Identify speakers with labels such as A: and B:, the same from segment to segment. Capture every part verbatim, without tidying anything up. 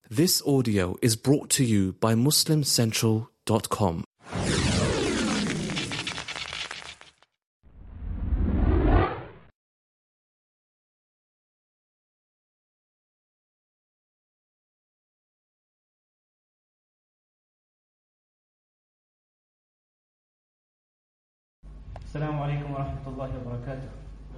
A: This audio is brought to you by muslim central dot com.
B: السلام عليكم ورحمة الله وبركاته.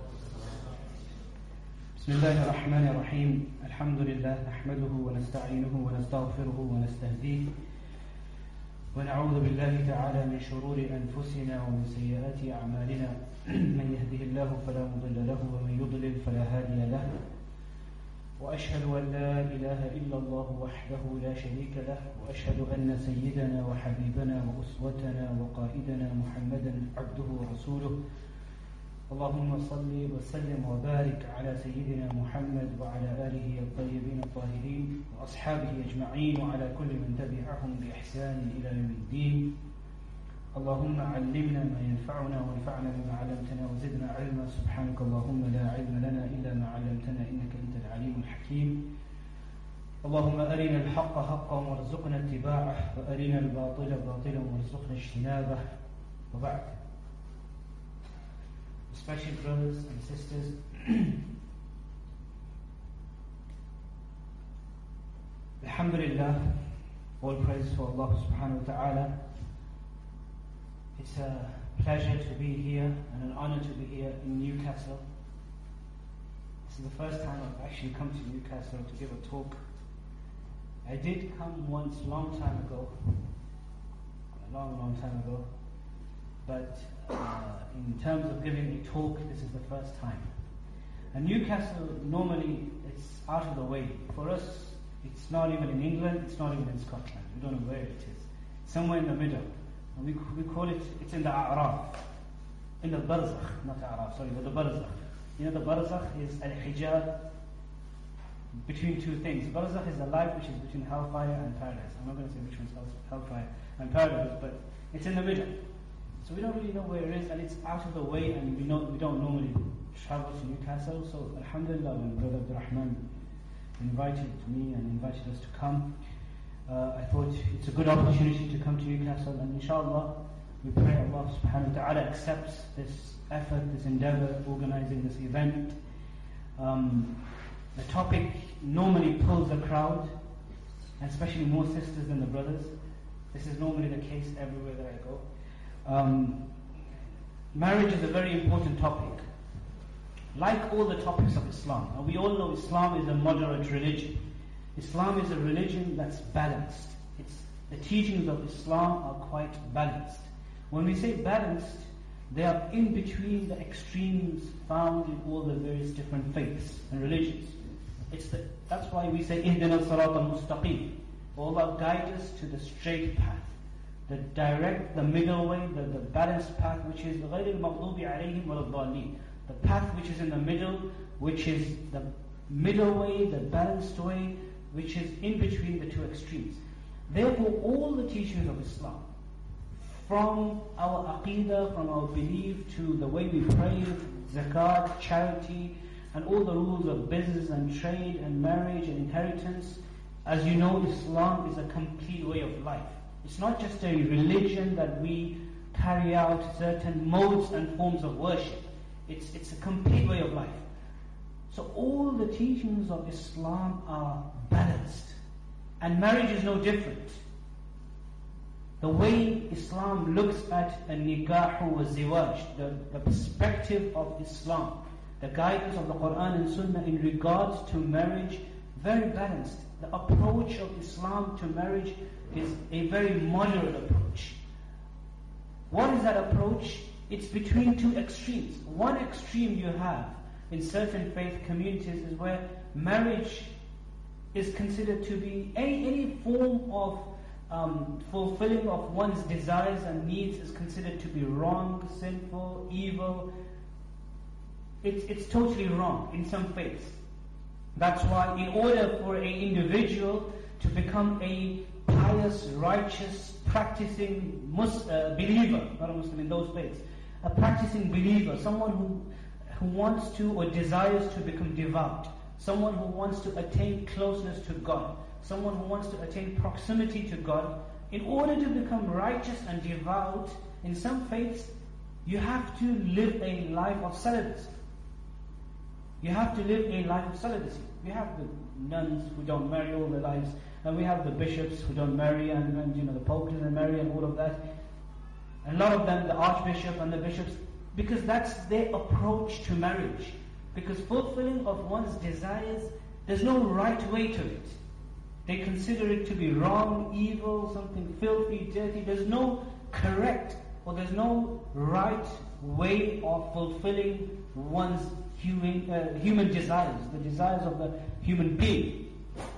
B: بسم الله الرحمن الرحيم. الحمد لله نحمده ونستعينه ونستغفره ونستهديه ونعوذ بالله تعالى من شرور أنفسنا ومن سيئات أعمالنا. من يهده الله فلا مضل له ومن يضلل فلا هادي له. وأشهد أن لا إله إلا الله وحده لا شريك له، وأشهد أن سيدنا وحبيبنا وأسوتنا وقائدنا محمدا عبده ورسوله. اللهم صل وسلم وبارك على سيدنا محمد وعلى آله الطيبين الطاهرين وأصحابه أجمعين وعلى كل من تبعهم بإحسان إلى يوم الدين. اللهم علمنا ما ينفعنا وانفعنا بما علمتنا وزدنا علما. سبحانك اللهم لا علم لنا إلا ما علمتنا إنك أنت العليم الحكيم. اللهم أرنا الحق حقا وارزقنا اتباعه، وأرنا الباطل باطلا وارزقنا اجتنابه. وبعد. Respected brothers and sisters, Alhamdulillah, all praise to Allah subhanahu wa ta'ala. It's a pleasure to be here and an honor to be here in Newcastle. This is the first time I've actually come to Newcastle to give a talk. I did come once long time ago, a long, long time ago, but uh, in terms of giving a talk, this is the first time. And Newcastle, normally, it's out of the way. For us, it's not even in England, it's not even in Scotland. We don't know where it is. Somewhere in the middle. And we, we call it, it's in the A'raf, in the Barzakh, not A'raf, sorry, but the Barzakh. You know, the Barzakh is al-hijab between two things. Barzakh is the life which is between hellfire and paradise. I'm not going to say which one's hellfire and paradise, but it's in the middle. So we don't really know where it is, and it's out of the way, and we know we don't normally travel to Newcastle. So Alhamdulillah, when Brother Abdul Rahman invited me and invited us to come, uh, I thought it's a good opportunity to come to Newcastle, and inshallah, we pray Allah subhanahu wa ta'ala accepts this effort, this endeavor, organizing this event. Um, the topic normally pulls a crowd, especially more sisters than the brothers. This is normally the case everywhere that I go. Um, marriage is a very important topic. Like all the topics of Islam, and we all know Islam is a moderate religion. Islam is a religion that's balanced. It's, the teachings of Islam are quite balanced. When we say balanced, they are in between the extremes found in all the various different faiths and religions. It's the, that's why we say, Ihdina as-sirat al-mustaqim. Allah guide us to the straight path. The direct, the middle way, the, the balanced path, which is غَيْرِ الْمَغْضُوبِ عَلَيْهِمْ وَلَا الضَّالِّينَ. The path which is in the middle, which is the middle way, the balanced way, which is in between the two extremes. Therefore, all the teachings of Islam, from our aqeedah, from our belief, to the way we pray, zakat, charity, and all the rules of business and trade and marriage and inheritance, as you know, Islam is a complete way of life. It's not just a religion that we carry out certain modes and forms of worship. It's, it's a complete way of life. So all the teachings of Islam are balanced. And marriage is no different. The way Islam looks at a nikahu wa ziwaj, the, the perspective of Islam, the guidance of the Quran and Sunnah in regards to marriage, very balanced. The approach of Islam to marriage is a very moderate approach. What is that approach? It's between two extremes. One extreme you have in certain faith communities is where marriage is considered to be any, any form of um, fulfilling of one's desires and needs is considered to be wrong, sinful, evil. It's, it's totally wrong in some faiths. That's why in order for an individual to become a pious, righteous, practicing mus- uh, believer, not a Muslim in those faiths, a practicing believer, someone who, who wants to or desires to become devout, someone who wants to attain closeness to God, someone who wants to attain proximity to God, in order to become righteous and devout, in some faiths, you have to live a life of celibacy. You have to live a life of celibacy. We have the nuns who don't marry all their lives, and we have the bishops who don't marry, and, and you know the pope doesn't marry, and all of that. And a lot of them, the archbishop and the bishops, because that's their approach to marriage. Because fulfilling of one's desires, there's no right way to it. They consider it to be wrong, evil, something filthy, dirty. There's no correct, or there's no right way of fulfilling one's human, uh, human desires, the desires of the human being.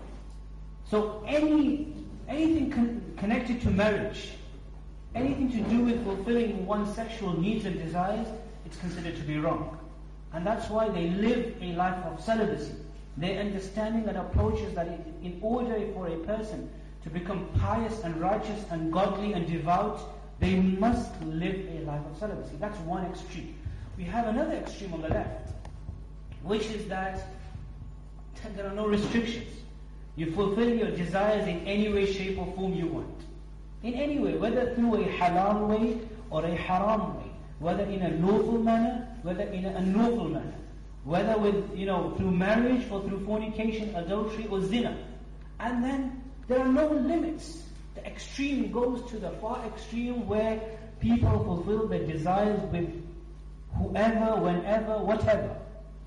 B: So any anything con- connected to marriage, anything to do with fulfilling one's sexual needs and desires, it's considered to be wrong. And that's why they live a life of celibacy. Their understanding and approach is that in order for a person to become pious and righteous and godly and devout, they must live a life of celibacy. That's one extreme. We have another extreme on the left, which is that there are no restrictions. You fulfill your desires in any way, shape or form you want. In any way, whether through a halal way or a haram way, whether in a lawful manner, whether in an unlawful manner, whether with, you know, through marriage or through fornication, adultery or zina. And then there are no limits. The extreme goes to the far extreme where people fulfill their desires with whoever, whenever, whatever.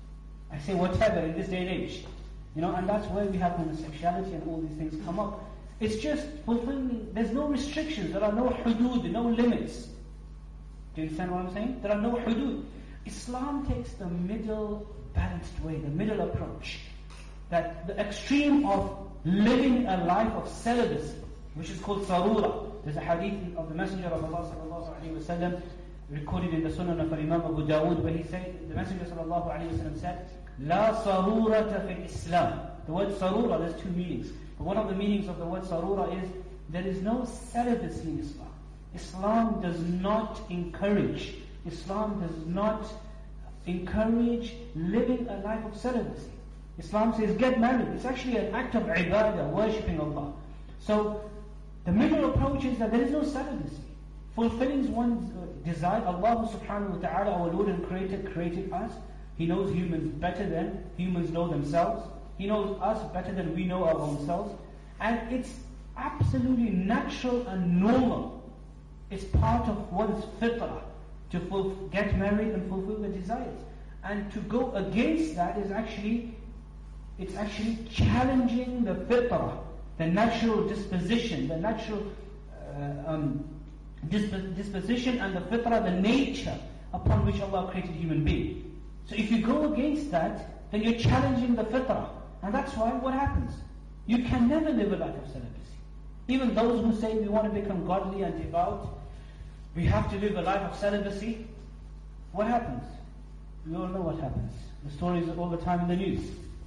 B: I say whatever in this day and age. You know, and that's where we have homosexuality and all these things come up. It's just fulfilling, there's no restrictions, there are no hudud, no limits. Do you understand what I'm saying? There are no hudud. Islam takes the middle balanced way, the middle approach. That the extreme of living a life of celibacy, which is called sarura. There's a hadith of the Messenger of Allah sallallahu alaihi wasallam recorded in the Sunan of Imam Abu Dawud, where he said, the Messenger sallallahu alaihi wasallam said, La sarurata fil Islam. The word sarura, there's two meanings. But one of the meanings of the word sarura is, there is no celibacy in Islam. Islam does not encourage, Islam does not encourage living a life of celibacy. Islam says, get married. It's actually an act of ibadah, worshipping Allah. So, the middle approach is that there is no celibacy. Fulfilling one's desire, Allah subhanahu wa ta'ala, our Lord and Creator, created us. He knows humans better than humans know themselves. He knows us better than we know our own selves. And it's absolutely natural and normal. It's part of one's fitrah to fulf- get married and fulfill the desires. And to go against that is actually, it's actually challenging the fitrah, the natural disposition, the natural uh, um, disp- disposition and the fitrah, the nature upon which Allah created human being. So if you go against that, then you're challenging the fitrah. And that's why what happens? You can never live a life of celibacy. Even those who say we want to become godly and devout, we have to live a life of celibacy. What happens? We all know what happens. The stories are all the time in the news.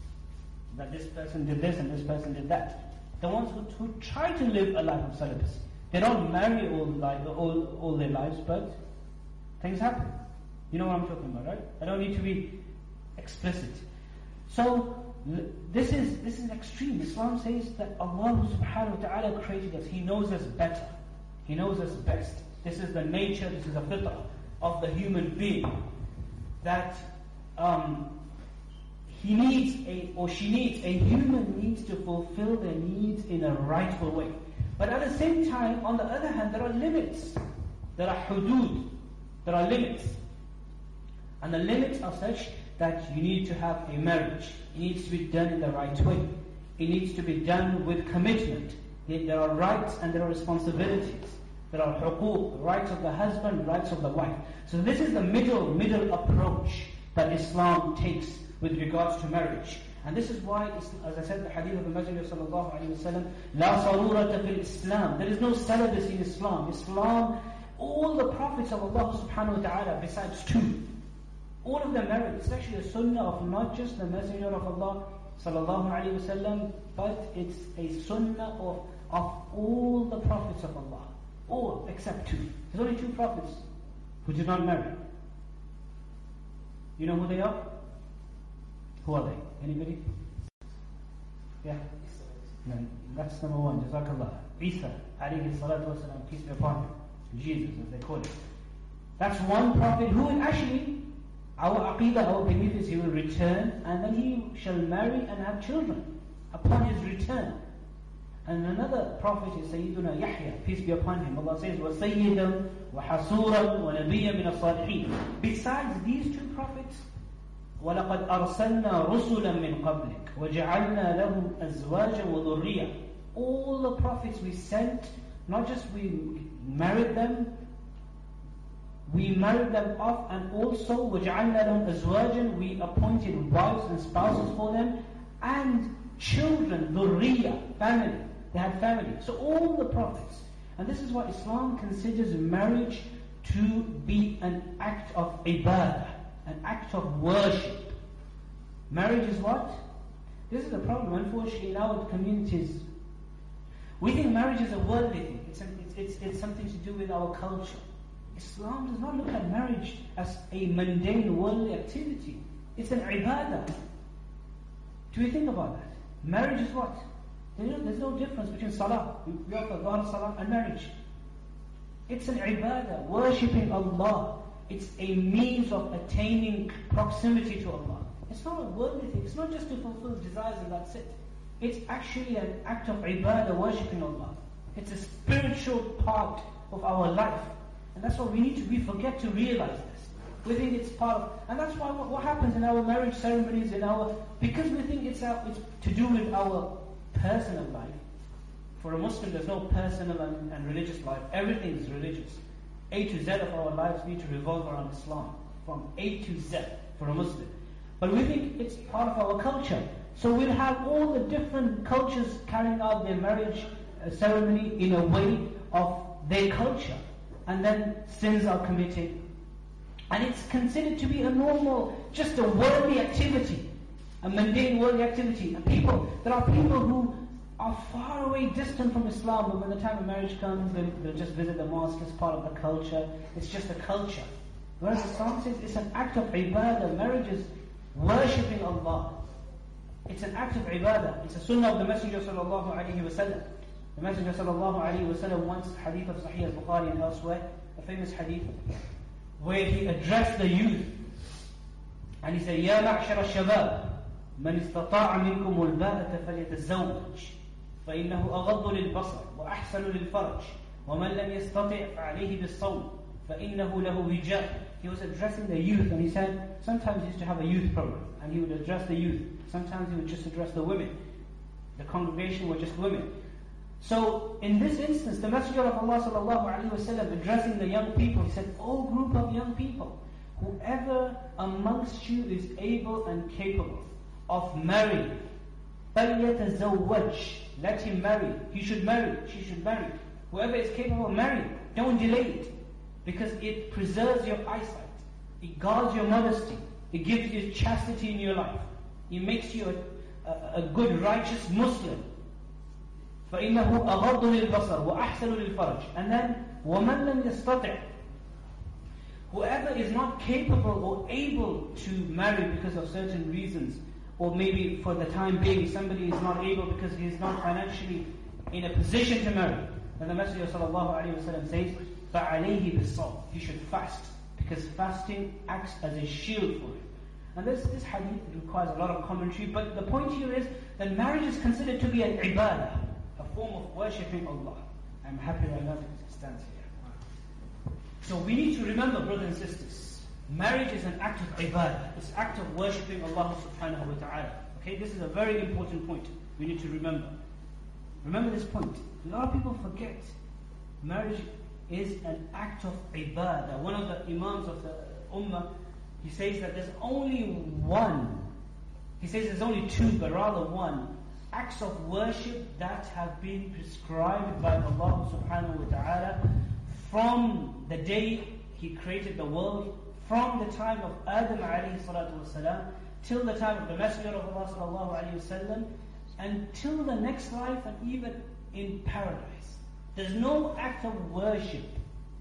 B: That this person did this and this person did that. The ones who, who try to live a life of celibacy, they don't marry all, life, all, all their lives, but things happen. You know what I'm talking about, right? I don't need to be explicit. So, this is this is extreme. Islam says that Allah subhanahu wa ta'ala created us. He knows us better. He knows us best. This is the nature, this is the fitrah of the human being. That um, he needs, a, or she needs, a human needs to fulfill their needs in a rightful way. But at the same time, on the other hand, there are limits. There are hudud. There are limits. And the limits are such that you need to have a marriage. It needs to be done in the right way. It needs to be done with commitment. There are rights and there are responsibilities. There are huquq, rights of the husband, rights of the wife. So this is the middle, middle approach that Islam takes with regards to marriage. And this is why, as I said, the hadith of the Messenger sallallahu alaihi wasallam, La sarurata fil Islam. There is no celibacy in Islam. Islam, all the prophets of Allah subhanahu wa ta'ala, besides two, all of them married. It's actually a sunnah of not just the Messenger of Allah sallallahu alaihi wasallam, but it's a sunnah of, of all the prophets of Allah. All except two. There's only two prophets who did not marry. You know who they are? Who are they? Anybody? Yeah. And that's number one. Jazakallah. Isa, alayhi salatu wasalam, peace be upon him. Jesus, as they call it. That's one prophet who will actually, our aqidah, our belief is he will return and then he shall marry and have children upon his return. And another prophet is Sayyiduna Yahya, peace be upon him. Allah says, وَسَيِّدًا وَحَصُورًا وَنَبِيًّا مِنَ الصَّالِحِينَ. Besides these two prophets, وَلَقَدْ أَرْسَلْنَا رُسُلًا مِنْ قَبْلِكَ وَجَعَلْنَا لَهُمْ أَزْوَاجًا وَذُرِّيًّا. All the prophets we sent, not just we married them, we married them off, and also وَجَعَلْنَا لَهُمْ أَزْوَاجًا, we appointed wives and spouses for them, and children, ذُرِّيًّا, family. They had family. So all the prophets. And this is what Islam considers marriage to be an act of ibadah, an act of worship. Marriage is what? This is the problem, unfortunately, in our communities. We think marriage is a worldly thing. It's, an, it's, it's, it's something to do with our culture. Islam does not look at marriage as a mundane, worldly activity. It's an ibadah. Do you think about that? Marriage is what? There's no difference between salah, we offer God salah, and marriage. It's an ibadah, worshipping Allah. It's a means of attaining proximity to Allah. It's not a worldly thing. It's not just to fulfill desires and that's it. It's actually an act of ibadah, worshipping Allah. It's a spiritual part of our life. And that's what we need to, we forget to realize this. We think it's part of, and that's why what, what happens in our marriage ceremonies, in our, because we think it's, our, it's to do with our personal life. For a Muslim, there's no personal and, and religious life. Everything is religious. A to Z of our lives need to revolve around Islam. From A to Z for a Muslim. But we think it's part of our culture. So we'll have all the different cultures carrying out their marriage uh, ceremony in a way of their culture. And then sins are committed. And it's considered to be a normal, just a worldly activity. A mundane worldly activity. And people, there are people who are far away, distant from Islam, but when the time of marriage comes, they'll, they'll just visit the mosque as part of the culture. It's just a culture. Whereas Islam says it's an act of ibadah. Marriage is worshipping Allah. It's an act of ibadah. It's a sunnah of the Messenger sallallahu alaihi wasallam. The Messenger sallallahu alaihi wasallam once, hadith of Sahih al-Bukhari and elsewhere, a famous hadith, where he addressed the youth. And he said, يَا مَعْشَرَ الشَّبَابِ مَنِ اسْتَطَاعَ مِنْكُمُ الْبَاءَةَ فَلْيَتَزَوَّجْ فإنه أغض للبصر وأحسن للفرج ومن لم يستطع فعليه بالصوم فإنه له وجاء. He was addressing the youth, and he said sometimes he used to have a youth program and he would address the youth. Sometimes he would just address the women. The congregation were just women. So in this instance, the Messenger of Allah sallallahu alaihi wasallam addressing the young people, he said, "O group of young people, whoever amongst you is able and capable of marrying, فَلْيَتَزَوَّجْ, let him marry. He should marry. She should marry. Whoever is capable of marrying, don't delay it. Because it preserves your eyesight. It guards your modesty. It gives you chastity in your life. It makes you a, a, a good, righteous Muslim. فَإِنَّهُ أَغَضُّ لِلْبَصَرِ وَأَحْسَنُ لِلْفَرْجِ. And then, وَمَنْ لَمْ يَسْتَطِعْ, whoever is not capable or able to marry because of certain reasons, or maybe for the time being somebody is not able because he is not financially in a position to marry, then the Messenger sallallahu alaihi wasallam says, فَعَلَيْهِ بِالصَّوْمِ, he should fast, because fasting acts as a shield for him. And this, this hadith requires a lot of commentary, but the point here is that marriage is considered to be an ibadah, a form of worshipping Allah. I'm happy right now to stand here. So we need to remember, brothers and sisters, marriage is an act of ibadah. It's an act of worshipping Allah subhanahu wa ta'ala. Okay, this is a very important point we need to remember. Remember this point. A lot of people forget marriage is an act of ibadah. One of the imams of the ummah, he says that there's only one, he says there's only two, but rather one, acts of worship that have been prescribed by Allah subhanahu wa ta'ala from the day He created the world, from the time of Adam alayhi salatu wasalam, till the time of the Messenger of Allah sallallahu alayhi wasallam, until the next life, and even in paradise. There's no act of worship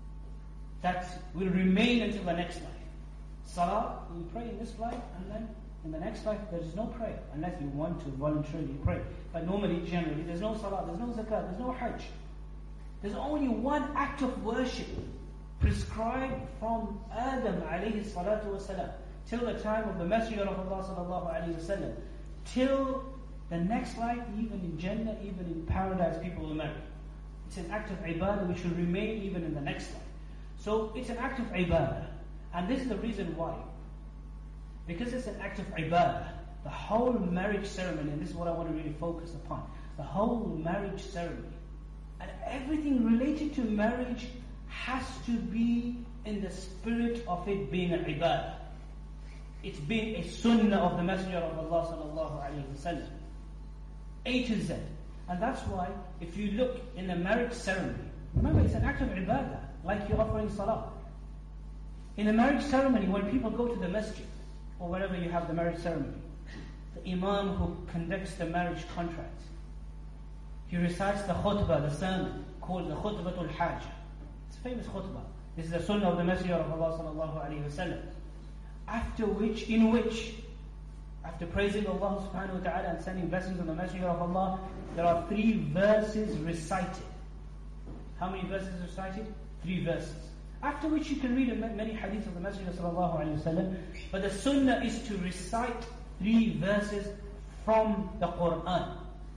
B: that will remain until the next life. Salah, we pray in this life, and then In the next life, there is no prayer, unless you want to voluntarily pray. But normally, generally, there's no salah, there's no zakat, there's no hajj. There's only one act of worship prescribed from Adam alayhi salatu wasalam till the time of the Messenger of Allah sallallahu alayhi wasallam, till the next life, even in Jannah, even in paradise, people will marry. It's an act of ibadah which will remain even in the next life. So it's an act of ibadah. And this is the reason why. Because it's an act of ibadah, the whole marriage ceremony, and this is what I want to really focus upon, the whole marriage ceremony, and everything related to marriage has to be in the spirit of it being an ibadah. It's being a sunnah of the Messenger of Allah sallallahu alayhi wasallam. A to Z. And that's why, if you look in the marriage ceremony, remember it's an act of ibadah, like you're offering salah. In the marriage ceremony, when people go to the masjid, or wherever you have the marriage ceremony, the imam who conducts the marriage contract, he recites the khutbah, the sermon, called the khutbatul hajj. It's a famous khutbah. This is the sunnah of the Messenger of Allah sallallahu alayhi wasallam. After which, in which, after praising Allah subhanahu wa ta'ala and sending blessings on the Messenger of Allah, there are three verses recited. How many verses recited? Three verses. After which you can read many hadiths of the Messenger sallallahu alayhi wasallam, but the sunnah is to recite three verses from the Qur'an.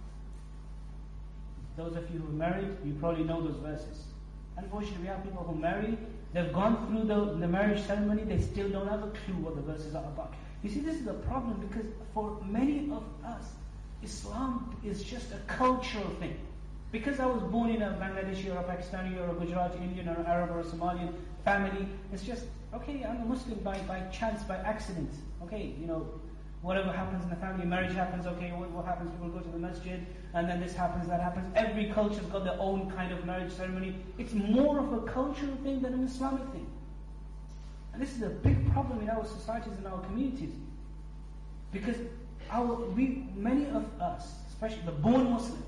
B: Those of you who are married, you probably know those verses. Unfortunately, we have people who marry, they've gone through the, the marriage ceremony, they still don't have a clue what the verses are about. You see, this is a problem because for many of us, Islam is just a cultural thing. Because I was born in a Bangladeshi or a Pakistani or a Gujarati, Indian or Arab or a Somalian family, it's just, okay, I'm a Muslim by, by chance, by accident. Okay, you know, whatever happens in the family, marriage happens, okay, what, what happens, people go to the masjid, and then this happens, that happens. Every culture's got their own kind of marriage ceremony. It's more of a cultural thing than an Islamic thing. And this is a big problem in our societies and our communities. Because our, we, many of us, especially the born Muslims,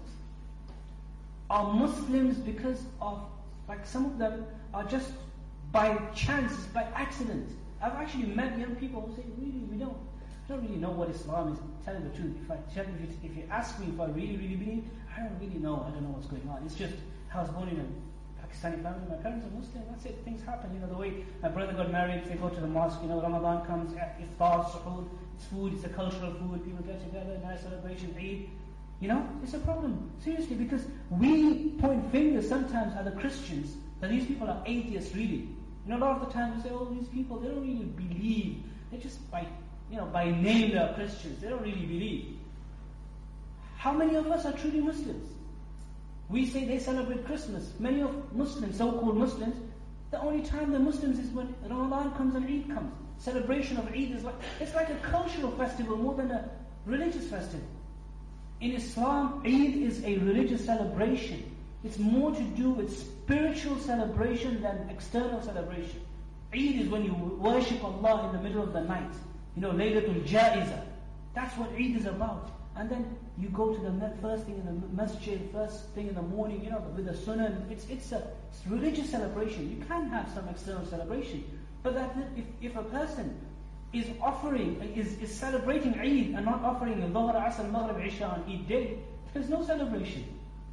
B: are Muslims because of, like some of them are just by chance, by accident. I've actually met young people who say, really, we don't, I don't really know what Islam is, telling the truth. If I tell you, if you ask me if I really, really believe, I don't really know, I don't know what's going on. It's just, I was born in a Pakistani family, my parents are Muslim, that's it, things happen. You know, the way my brother got married, they go to the mosque, you know, Ramadan comes, iftar, suhoor, it's food, it's a cultural food, people get together, nice celebration, Eid. You know, it's a problem, seriously, because we point fingers sometimes at the Christians, that these people are atheists really. You know, a lot of the time we say, oh, these people, they don't really believe. They just, by, you know, by name they are Christians, they don't really believe. How many of us are truly Muslims? We say they celebrate Christmas. Many of Muslims, so-called Muslims, the only time they're Muslims is when Ramadan comes and Eid comes. Celebration of Eid is like, it's like a cultural festival more than a religious festival. In Islam, Eid is a religious celebration. It's more to do with spiritual celebration than external celebration. Eid is when you worship Allah in the middle of the night. You know, Laylatul Ja'iza. That's what Eid is about. And then you go to the first thing in the masjid, first thing in the morning, you know, with the sunnah. It's, it's a it's religious celebration. You can have some external celebration. But that if, if a person is offering, is, is celebrating Eid and not offering Dhuhr, Asr, Maghrib, Isha on Eid day, there's no celebration.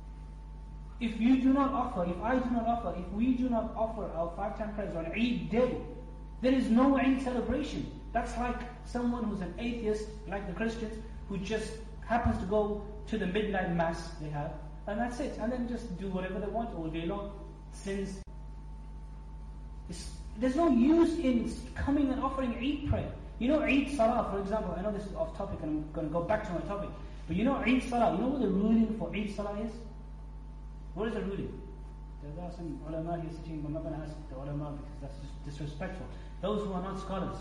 B: If you do not offer, if I do not offer, if we do not offer our five-time prayers on Eid day, there is no Eid celebration. That's like someone who's an atheist, like the Christians, who just happens to go to the midnight mass they have, and that's it, and then just do whatever they want all day long, sins. It's, there's no use in coming and offering Eid prayer. You know Eid Salah, for example, I know this is off topic and I'm going to go back to my topic, but you know Eid Salah, you know what the ruling for Eid Salah is? What is the ruling? There are some ulama here sitting, but I'm not going to ask the ulama because that's just disrespectful. Those who are not scholars.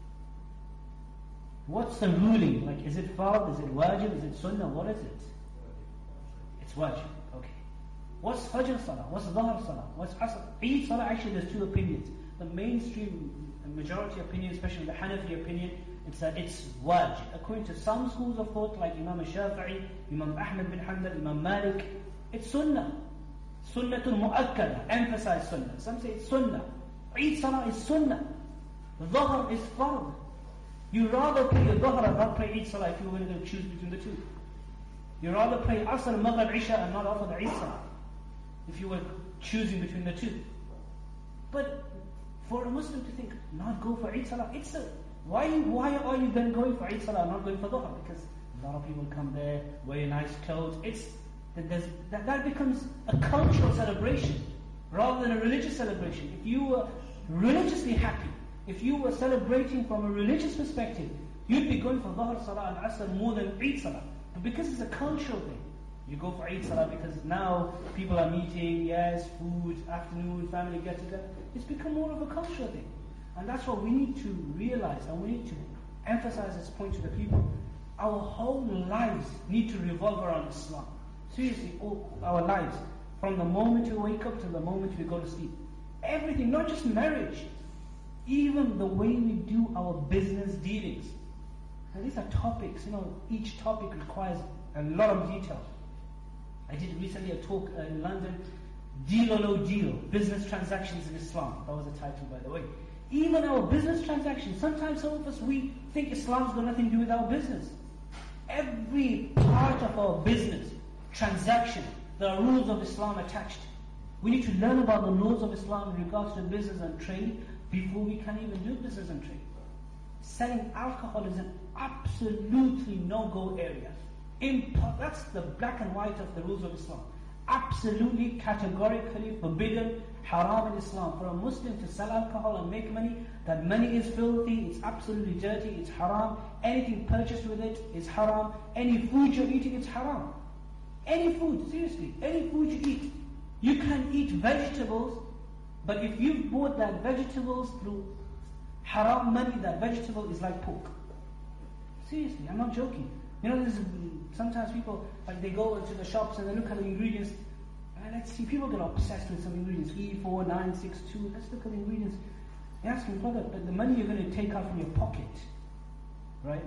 B: What's the ruling? Like, is it fard? Is it wajib? Is it sunnah? What is it? It's wajib. Okay. What's Fajr Salah? What's Dhuhr Salah? What's Asr? Eid Salah, actually there's two opinions. The mainstream, majority opinion, especially the Hanafi opinion, it's that it's wajib. According to some schools of thought, like Imam Shafi'i, Imam Ahmad bin Hanbal, Imam Malik, it's sunnah. Sunnatul mu'akkada, emphasize sunnah. Some say it's sunnah. Eid Salah is sunnah. Dhuhr is fard. You rather pray your Dhuhr and not pray Eid Salah if you were going to choose between the two. You rather pray Asr, Maghrib, Isha and not offer the Eid Salah if you were choosing between the two. But for a Muslim to think, not go for Eid Salah, it's a, why, why are you then going for Eid Salah and not going for Dhuhr? Because a lot of people come there, wear nice clothes. It's that, that, that becomes a cultural celebration rather than a religious celebration. If you were religiously happy, if you were celebrating from a religious perspective, you'd be going for Dhuhr Salah and Asr more than Eid Salah. But because it's a cultural thing, you go for Eid Salah because now people are meeting, yes, food, afternoon, family get together. It's become more of a cultural thing. And that's what we need to realize, and we need to emphasize this point to the people. Our whole lives need to revolve around Islam. Seriously, all our lives. From the moment we wake up to the moment we go to sleep. Everything, not just marriage. Even the way we do our business dealings. And these are topics, you know, each topic requires a lot of detail. I did recently a talk uh, in London, Deal or No Deal, Business Transactions in Islam. That was the title, by the way. Even our business transactions, sometimes some of us, we think Islam's got nothing to do with our business. Every part of our business, transaction, there are rules of Islam attached. We need to learn about the laws of Islam in regards to business and trade before we can even do business and trade. Selling alcohol is an absolutely no-go area. Imp- that's the black and white of the rules of Islam. Absolutely, categorically forbidden, haram in Islam. For a Muslim to sell alcohol and make money, that money is filthy, it's absolutely dirty, it's haram. Anything purchased with it is haram. Any food you're eating, it's haram. Any food, seriously, any food you eat. You can eat vegetables, but if you've bought that vegetables through haram money, that vegetable is like pork. Seriously, I'm not joking. You know, there's sometimes people, like they go into the shops and they look at the ingredients, and let's see, people get obsessed with some ingredients, E four nine six two, let's look at the ingredients. They ask me, brother, but the money you're going to take out from your pocket, right?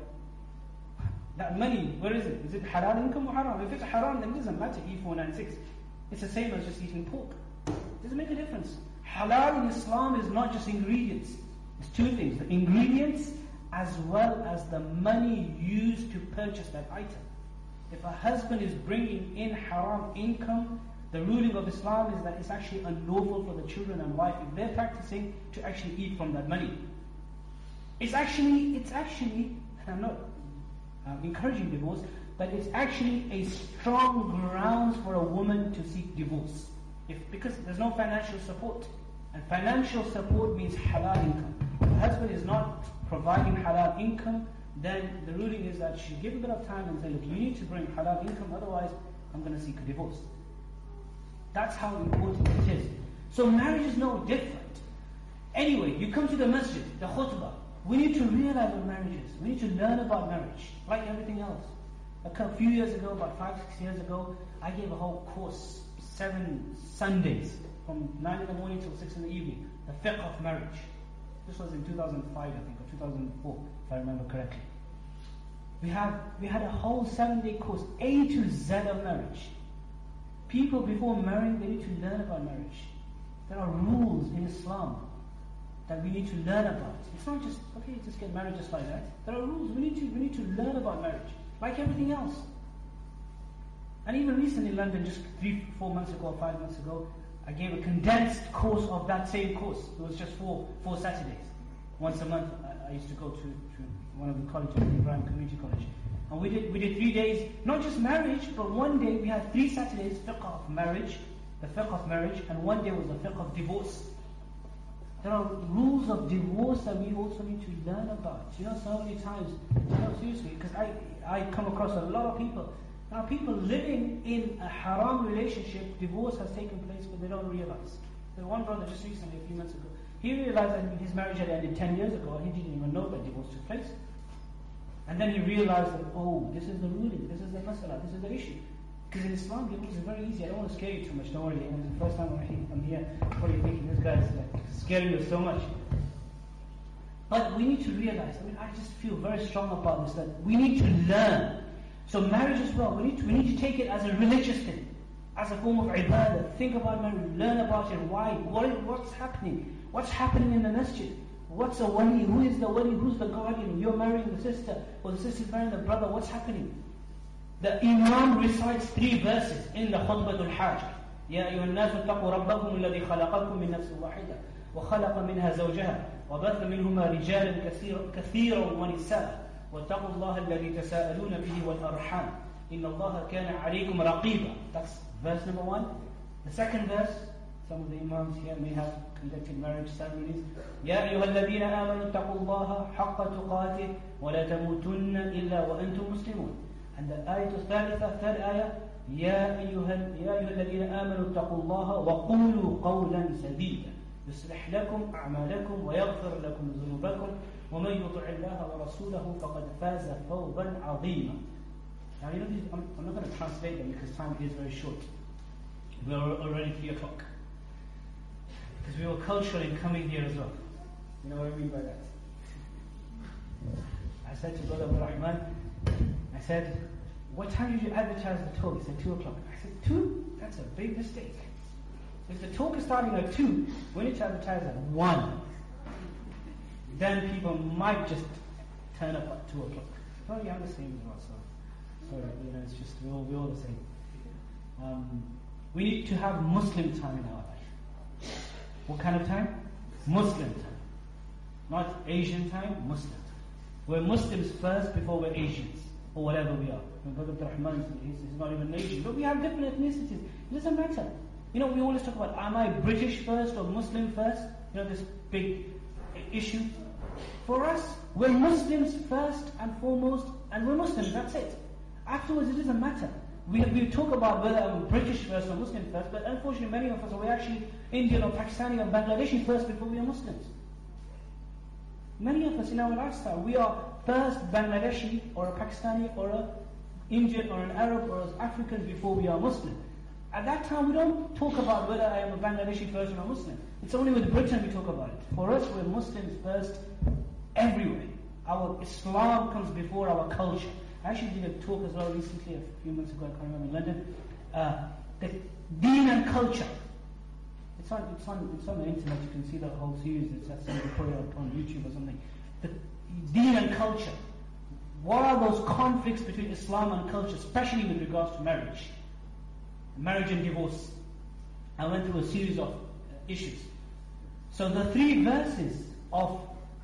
B: That money, where is it? Is it halal income or haram? If it's haram, then it doesn't matter, E four nine six. It's the same as just eating pork. It doesn't make a difference. Halal in Islam is not just ingredients. It's two things, the ingredients as well as the money used to purchase that item. If a husband is bringing in haram income, the ruling of Islam is that it's actually unlawful for the children and wife, if they're practicing, to actually eat from that money. It's actually, it's actually, and I'm not um, encouraging divorce, but it's actually a strong grounds for a woman to seek divorce. If, because there's no financial support. And financial support means halal income. If the husband is not providing halal income, then the ruling is that she give a bit of time and say, look, you need to bring halal income, otherwise I'm going to seek a divorce. That's how important it is. So marriage is no different. Anyway, you come to the masjid, the khutbah. We need to realize what marriage is. We need to learn about marriage, like everything else. A few years ago, about five, six years ago, I gave a whole course, seven Sundays, from nine in the morning till six in the evening, the fiqh of marriage. This was in two thousand five, I think, or two thousand four, if I remember correctly. We have we had a whole seven-day course, A to Z of marriage. People before marrying, they need to learn about marriage. There are rules in Islam that we need to learn about. It's not just, okay, just get married just like that. There are rules. We need to we need to learn about marriage, like everything else. And even recently in London, just three, four months ago, or five months ago, I gave a condensed course of that same course. It was just four four Saturdays. Once a month, I, I used to go to, to one of the colleges, Ibrahim Community College. And we did we did three days, not just marriage, but one day we had three Saturdays, fiqh of marriage, the fiqh of marriage, and one day was the fiqh of divorce. There are rules of divorce that we also need to learn about. You know, so many times, you know, seriously, because I, I come across a lot of people. There are people living in a haram relationship, divorce has taken place, but they don't realize. There was one brother just recently, a few months ago, he realized that his marriage had ended ten years ago, and he didn't even know that divorce took place. And then he realized that, oh, this is the ruling, this is the masala, this is the issue. Because in Islam, divorce is very easy. I don't want to scare you too much, don't worry. And the first time I'm here, I'm probably thinking, this guy is like scaring you so much. But we need to realize, I mean, I just feel very strong about this, that we need to learn. So marriage as well, we need to, we need to take it as a religious thing, as a form of ibadah. Think about marriage, learn about it, why, what, what's happening, what's happening in the masjid, What's a wali? Who is the wali? Who's the guardian? You're marrying the sister, or the sister's marrying the brother. What's happening? The Imam recites three verses in the Khutbatul Hajj. يا أيها الناس اتقوا ربكم الذي خلقكم من نفس واحدة وخلق منها زوجها وبث منهما رجالا كثيرا كثيرا ونساء واتقوا الله الذي تساءلون به والأرحام إن الله كان عليكم رقيبا. That's verse number one. The second verse, some of the Imams here may have conducted marriage ceremonies. يا أيها الذين آمنوا اتقوا الله حق تقاته ولا تموتن إلا وأنتم مسلمون. And the ayat الثالثة, third ayah, يا أيها يا أيها الذين آمنوا اتقوا الله وقولوا قولا سديدا يصلح لكم أعمالكم ويغفر لكم ذنوبكم ومن يطع الله ورسوله فقد فاز فوزا عظيما. Now you know these, I'm, I'm not going to translate them because time is very short. We are already three o'clock. Because we were cultural in coming here as well. You know what I mean by that? I said to Brother Abdul Rahman, I said, what time did you advertise the talk? He said two o'clock. I said, two? That's a big mistake. If the talk is starting at two, we need to advertise at one. Then people might just turn up at two o'clock. Well, you have the same as well, so sorry, you know, it's just we're all, we're all the same. Um, we need to have Muslim time in our life. What kind of time? Muslim time. Not Asian time, Muslim time. We're Muslims first before we're Asians, or whatever we are. My brother Rahman, he's, he's not even Asian, but we have different ethnicities. It doesn't matter. You know, we always talk about, am I British first or Muslim first? You know, this big issue. For us, we're Muslims first and foremost, and we're Muslims, that's it. Afterwards, it doesn't matter. We, we talk about whether I'm British first or Muslim first, but unfortunately many of us are actually Indian or Pakistani or Bangladeshi first before we are Muslims. Many of us in our lifestyle, we are first Bangladeshi or a Pakistani or a Indian or an Arab or as Africans before we are Muslim. At that time, we don't talk about whether I am a Bangladeshi first or a Muslim. It's only with Britain we talk about it. For us, we're Muslims first everywhere. Our Islam comes before our culture. I actually did a talk as well recently, a few months ago, I can't remember, in London. Uh, the deen and culture. It's on, it's on, it's on the internet, you can see the whole series. It's at some point on YouTube or something. The deen and culture. What are those conflicts between Islam and culture, especially with regards to marriage? Marriage and divorce. I went through a series of uh, issues. So the three verses of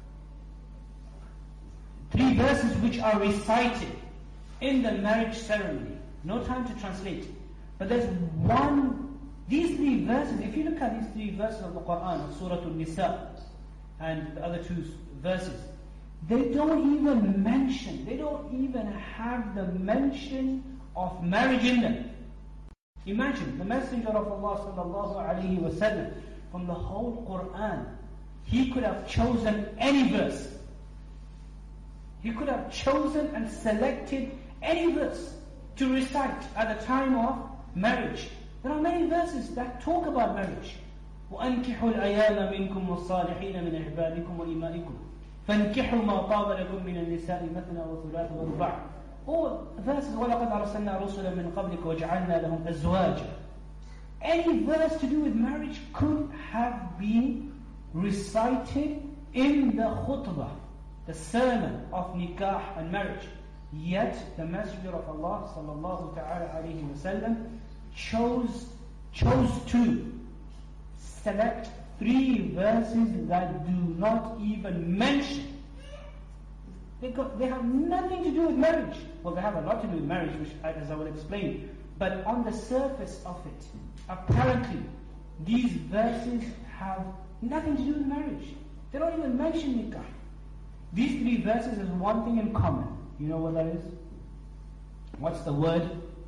B: three verses which are recited in the marriage ceremony. No time to translate. But there's one, these three verses, if you look at these three verses of the Quran, Surah An-Nisa, and the other two verses, they don't even mention, they don't even have the mention of marriage in them. Imagine, the Messenger of Allah sallallahu alaihi wasallam, from the whole Quran, he could have chosen any verse. He could have chosen and selected any verse to recite at the time of marriage. There are many verses that talk about marriage. وَأَنْكِحُوا الْأَيَامَ مِنْكُمْ وَالصَّالِحِينَ مِنْ عِبَادِكُمْ وَإِمَائِكُمْ فَانْكِحُوا مَا طَابَ لَكُمْ مِنَ النِّسَاءِ مَثْنَى وَثُلَاثَ وَرُبَاعَ. All verses, وَلَقَدْ أَرْسَلْنَا رُسُلًا مِنْ قَبْلِكَ وَجَعَلْنَا لَهُمْ أَزْوَاجًا. Any verse to do with marriage could have been recited in the khutbah, the sermon of nikah and marriage. Yet the Messenger of Allah sallallahu ta'ala alayhi wa sallam chose, chose to select three verses that do not even mention. They, got, they have nothing to do with marriage. Well, they have a lot to do with marriage, which I, as I will explain. But on the surface of it, apparently, these verses have nothing to do with marriage. They don't even mention nikah. These three verses have one thing in common. You know what that is? What's the word?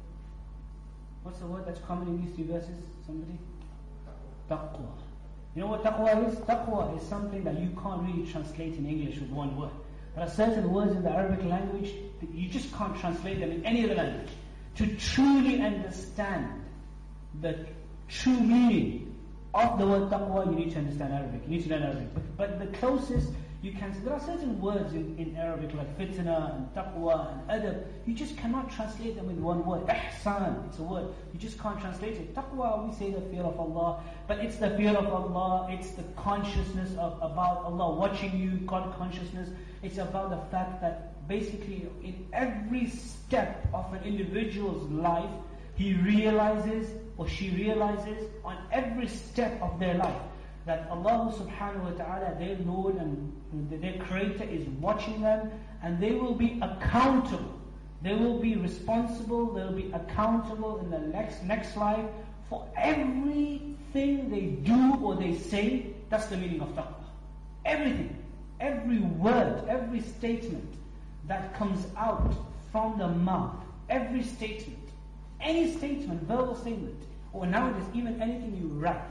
B: What's the word that's common in these three verses? Somebody? Taqwa. You know what taqwa is? Taqwa is something that you can't really translate in English with one word. There are certain words in the Arabic language that you just can't translate them in any other language. To truly understand the true meaning of the word taqwa, you need to understand Arabic. You need to learn Arabic. But, but the closest You can. There are certain words in, in Arabic like fitna and taqwa and adab. You just cannot translate them with one word. Ihsan, it's a word. You just can't translate it. Taqwa, we say the fear of Allah, but it's the fear of Allah. It's the consciousness of about Allah watching you, God consciousness. It's about the fact that basically in every step of an individual's life, he realizes or she realizes on every step of their life that Allah subhanahu wa ta'ala, their Lord and their Creator is watching them, and they will be accountable. They will be responsible, they will be accountable in the next, next life for everything they do or they say. That's the meaning of taqwa. Everything, every word, every statement that comes out from the mouth, every statement, any statement, verbal statement, or nowadays even anything you write.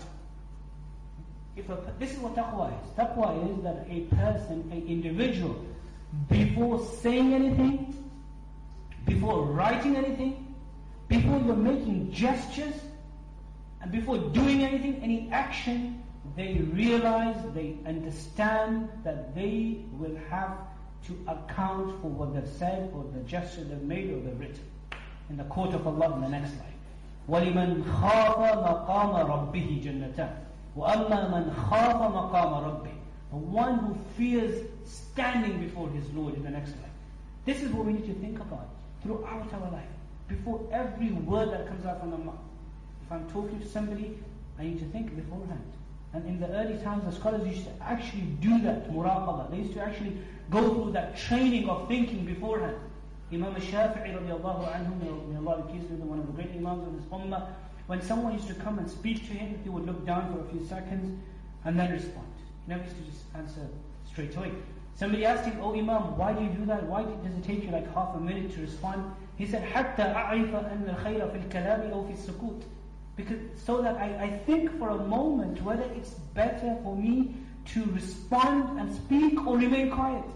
B: If a, this is what taqwa is. Taqwa is that a person, an individual, before saying anything, before writing anything, before you're making gestures, and before doing anything, any action, they realize, they understand that they will have to account for what they've said, or the gesture they've made, or they've written in the court of Allah in the next life. وَلِمَنْ خَافَ مَقَامَ رَبِّهِ جَنَّتَانِ وَأَمَّا مَنْ خَافَ مَقَامَ رَبِّهِ, the one who fears standing before his Lord in the next life. This is what we need to think about throughout our life. Before every word that comes out from the mouth. If I'm talking to somebody, I need to think beforehand. And in the early times, the scholars used to actually do that, muraqabah. They used to actually go through that training of thinking beforehand. Imam al-Shafi'i radiallahu anhu, may Allah be pleased with him, one of the great imams of this ummah, when someone used to come and speak to him, he would look down for a few seconds and then respond. He never used to just answer straight away. Somebody asked him, "Oh Imam, why do you do that? Why does it take you like half a minute to respond?" He said, حَتَّى أَعْرِفَ أَنَّ الْخَيْرَ فِي الْكَلَامِ أَوْ فِي السُّكُوتِ, because so that I, I think for a moment whether it's better for me to respond and speak or remain quiet.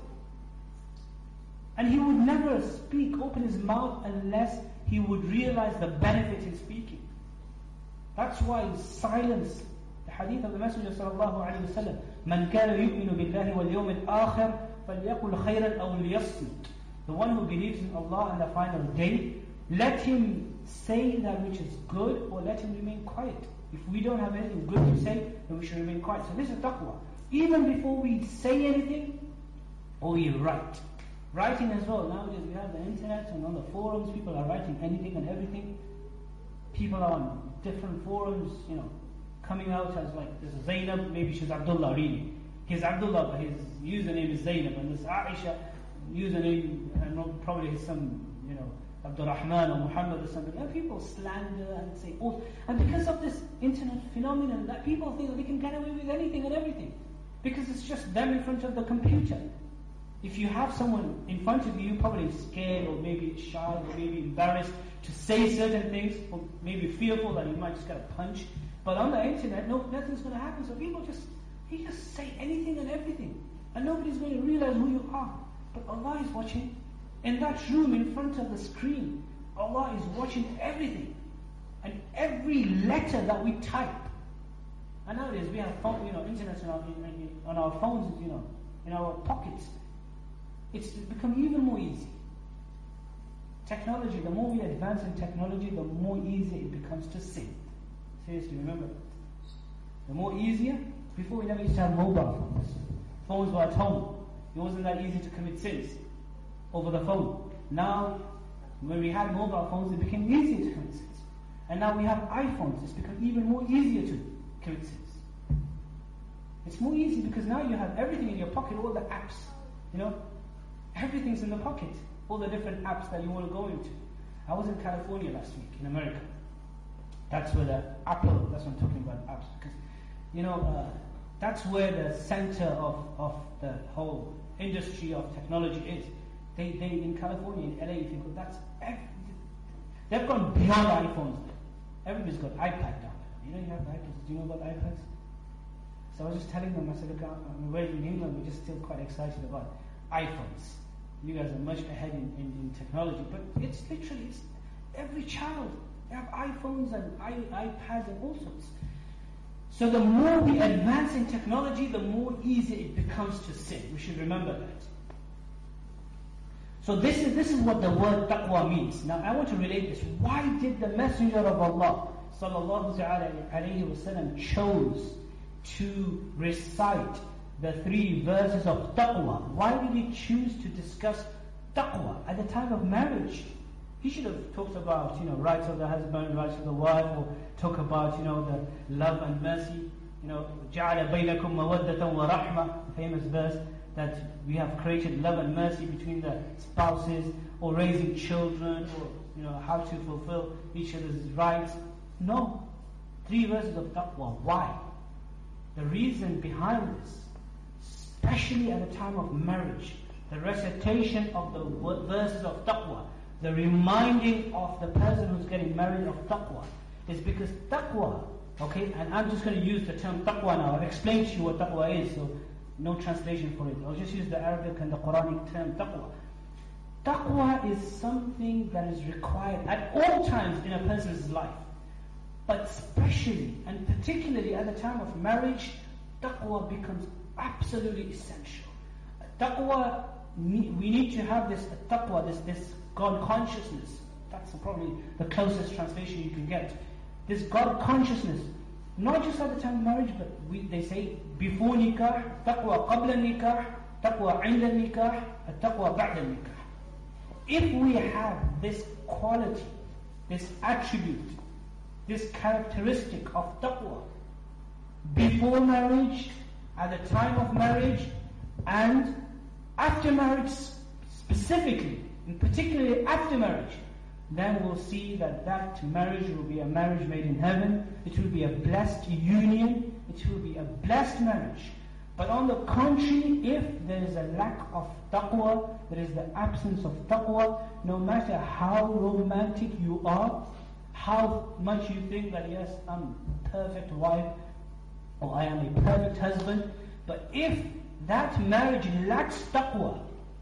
B: And he would never speak, open his mouth, unless he would realize the benefit in speaking. That's why silence, the hadith of the Messenger sallallahu alayhi wa sallam, مَنْ كَانَ يُؤْمِنُ بِاللَّهِ وَالْيَوْمِ الْآخِرِ فَلْيَقُلْ خَيْرًا أَوْ لِيَصْمُتْ. The one who believes in Allah and the final day, let him say that which is good, or let him remain quiet. If we don't have anything good to say, then we should remain quiet. So this is taqwa. Even before we say anything, or we write. Writing as well. Nowadays we have the internet, and on the forums people are writing anything and everything. People are on different forums, you know, coming out as like, this is Zainab, maybe she's Abdullah really. His Abdullah, his username is Zainab, and this Aisha username, and probably his some, you know, Abdurrahman or Muhammad or something. And people slander and say, oh, and because of this internet phenomenon, that people think that they can get away with anything and everything. Because it's just them in front of the computer. If you have someone in front of you, probably scared or maybe shy or maybe embarrassed to say certain things, or maybe fearful that you might just get a punch. But on the internet, no, nothing's going to happen. So people just, you just say anything and everything. And nobody's going to realize who you are. But Allah is watching. In that room in front of the screen, Allah is watching everything. And every letter that we type. And nowadays we have phone, you know, internet on our, on our phones, you know, in our pockets. It's become even more easy. Technology, the more we advance in technology, the more easy it becomes to sin. Seriously, remember that. The more easier, before we never used to have mobile phones. Phones were at home. It wasn't that easy to commit sins over the phone. Now, when we had mobile phones, it became easier to commit sins. And now we have iPhones. It's become even more easier to commit sins. It's more easy because now you have everything in your pocket, all the apps, you know. Everything's in the pocket. All the different apps that you want to go into. I was in California last week, in America. That's where the Apple, that's what I'm talking about, apps. Because, you know, uh, that's where the center of, of the whole industry of technology is. They, they in California, in L A, if you go, that's everything. They've gone beyond iPhones. Everybody's got iPad now. You know, you have iPads. Do you know about iPads? So I was just telling them, I said, look, I'm away in England, we're just still quite excited about iPhones. You guys are much ahead in, in, in technology, but it's literally, it's every child. They have iPhones and I, iPads and all sorts. So the more we advance in technology, the more easy it becomes to sin. We should remember that. So this is this is what the word taqwa means. Now I want to relate this. Why did the Messenger of Allah sallallahu alayhi wa sallam chose to recite the three verses of taqwa? Why did he choose to discuss taqwa at the time of marriage? He should have talked about, you know, rights of the husband, rights of the wife, or talk about, you know, the love and mercy. You know, جَعَلَ بَيْنَكُمْ مَوَدَّةً وَرَحْمَةً, famous verse, that we have created love and mercy between the spouses, or raising children, or, you know, how to fulfill each other's rights. No. Three verses of taqwa. Why? The reason behind this, especially at the time of marriage, the recitation of the verses of taqwa, the reminding of the person who's getting married of taqwa, is because taqwa, okay, and I'm just going to use the term taqwa now. I've explained to you what taqwa is, so no translation for it. I'll just use the Arabic and the Quranic term taqwa. Taqwa is something that is required at all times in a person's life, but especially and particularly at the time of marriage, taqwa becomes absolutely essential. Taqwa, we need to have this taqwa, this, this God consciousness. That's probably the closest translation you can get. This God consciousness, not just at the time of marriage, but we, they say before nikah, taqwa qabla nikah, taqwa inda nikah, taqwa ba'da nikah. If we have this quality, this attribute, this characteristic of taqwa before marriage, at the time of marriage, and after marriage specifically, and particularly after marriage, then we'll see that that marriage will be a marriage made in heaven. It will be a blessed union. It will be a blessed marriage. But on the contrary, if there is a lack of taqwa, there is the absence of taqwa, no matter how romantic you are, how much you think that yes, I'm a perfect wife, or I am a perfect husband, but if that marriage lacks taqwa,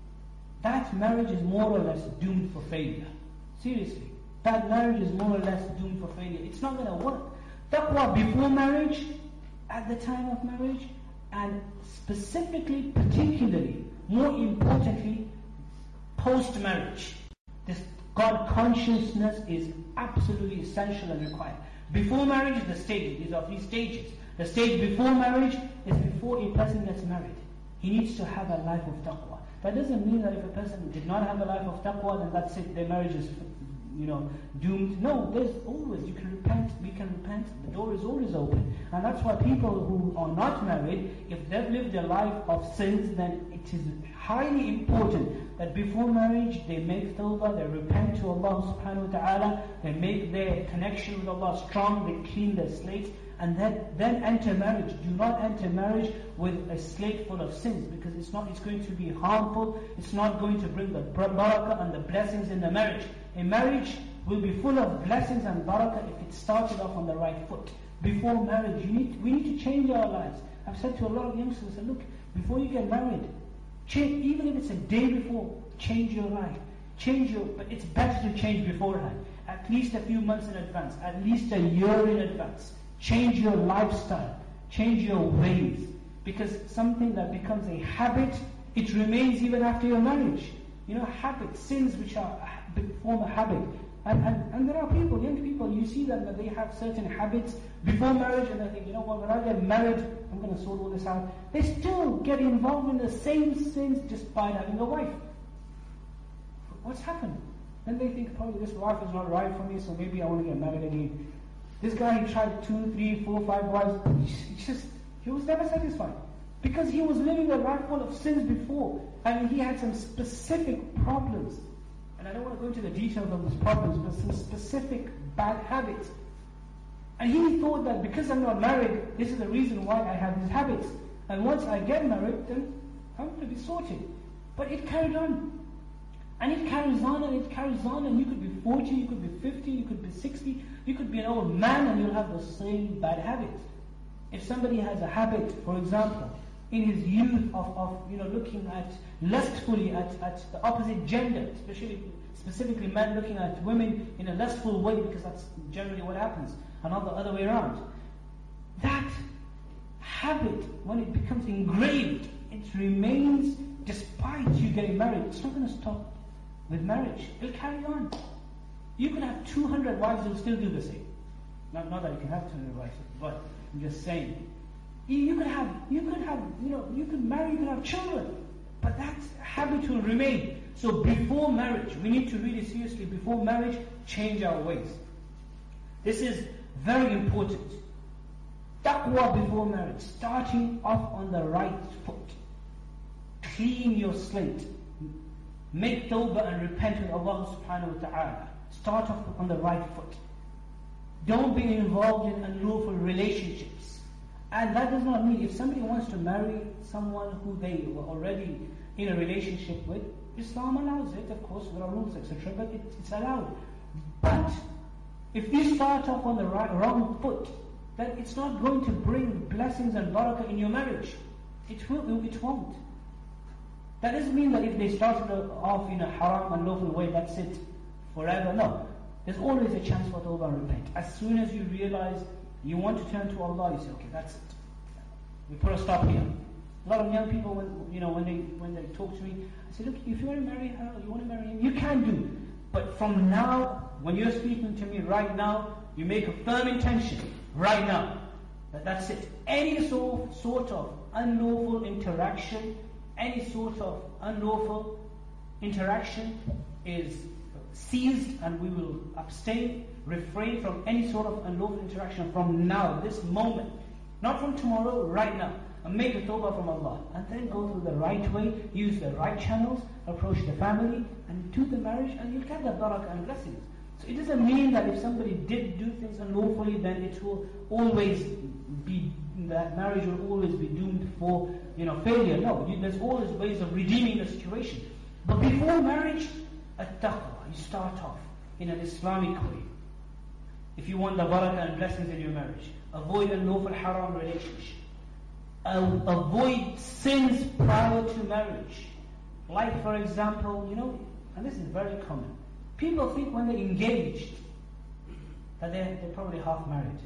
B: that marriage is more or less doomed for failure. Seriously, that marriage is more or less doomed for failure. It's not going to work. Taqwa before marriage, at the time of marriage, and specifically, particularly, more importantly, post-marriage. This God consciousness is absolutely essential and required. Before marriage, the stages. These are three stages. The stage before marriage is before a person gets married. He needs to have a life of taqwa. That doesn't mean that if a person did not have a life of taqwa, then that's it, their marriage is, you know, doomed. No, there's always, you can repent, we can repent, the door is always open. And that's why people who are not married, if they've lived a life of sins, then it is highly important that before marriage they make tawbah, they repent to Allah subhanahu wa ta'ala, they make their connection with Allah strong, they clean their slate, and then, then enter marriage. Do not enter marriage with a slate full of sins, because it's not. It's going to be harmful. It's not going to bring the barakah and the blessings in the marriage. A marriage will be full of blessings and barakah if it started off on the right foot. Before marriage, you need, we need to change our lives. I've said to a lot of youngsters, I said, look, before you get married, change, even if it's a day before, change your life. Change your, but it's better to change beforehand. At least a few months in advance, at least a year in advance. Change your lifestyle, change your ways, because something that becomes a habit, it remains even after your marriage. You know, habits, sins which are form a habit. And, and, and there are people, young people, you see them that they have certain habits before marriage, and they think, you know what, when I get married, I'm going to sort all this out. They still get involved in the same sins just by having a wife. What's happened? Then they think, probably this wife is not right for me, so maybe I want to get married again. This guy, he tried two, three, four, five wives. He just, he was never satisfied. Because he was living a life full of sins before. And he had some specific problems. And I don't want to go into the details of those problems, but some specific bad habits. And he thought that because I'm not married, this is the reason why I have these habits. And once I get married, then I'm going to be sorted. But it carried on. And it carries on and it carries on, and you could be forty, you could be fifty, you could be sixty, you could be an old man and you'll have the same bad habits. If somebody has a habit, for example, in his youth of, of you know, looking at lustfully at, at the opposite gender, especially specifically men looking at women in a lustful way, because that's generally what happens, and not the other way around. that habit, when it becomes engraved, it remains despite you getting married. It's not going to stop with marriage. It'll carry on. You could have two hundred wives and still do the same. Not, not that you can have two hundred wives, but I'm just saying. You, you could have, you could have, you know, you could marry, you could have children, but that habit will remain. So before marriage, we need to really seriously, before marriage, change our ways. This is very important. Taqwa before marriage, starting off on the right foot. Clean your slate. Make tawbah and repent with Allah subhanahu wa ta'ala. Start off on the right foot. Don't be involved in unlawful relationships. And that does not mean if somebody wants to marry someone who they were already in a relationship with, Islam allows it, of course, there are rules, et cetera, but it, it's allowed. But if you start off on the right, wrong foot, then it's not going to bring blessings and barakah in your marriage. It will, it won't. That doesn't mean that if they started off in a haram and lawful way, that's it, forever. No. There's always a chance for tawbah and repent. As soon as you realize you want to turn to Allah, you say, okay, that's it. We put a stop here. A lot of young people, when you know, when they when they talk to me, I say, look, if you want to marry her, you want to marry him, you can do. But from now, when you're speaking to me right now, you make a firm intention right now that that's it. Any sort sort of unlawful interaction, any sort of unlawful interaction is seized, and we will abstain, refrain from any sort of unlawful interaction from now, this moment, not from tomorrow, right now. And make a tawbah from Allah, and then go through the right way, use the right channels, approach the family, and do the marriage, and you'll get the barakah and blessings. So it doesn't mean that if somebody did do things unlawfully, then it will always be, that marriage will always be doomed for, you know, failure. No, you, there's always ways of redeeming the situation. But before marriage, at-taqwa, you start off in an Islamic way. If you want the barakah and blessings in your marriage, avoid unlawful haram relationship. Uh, avoid sins prior to marriage. Like, for example, you know, and this is very common. People think when they're engaged that they're, they're probably half married.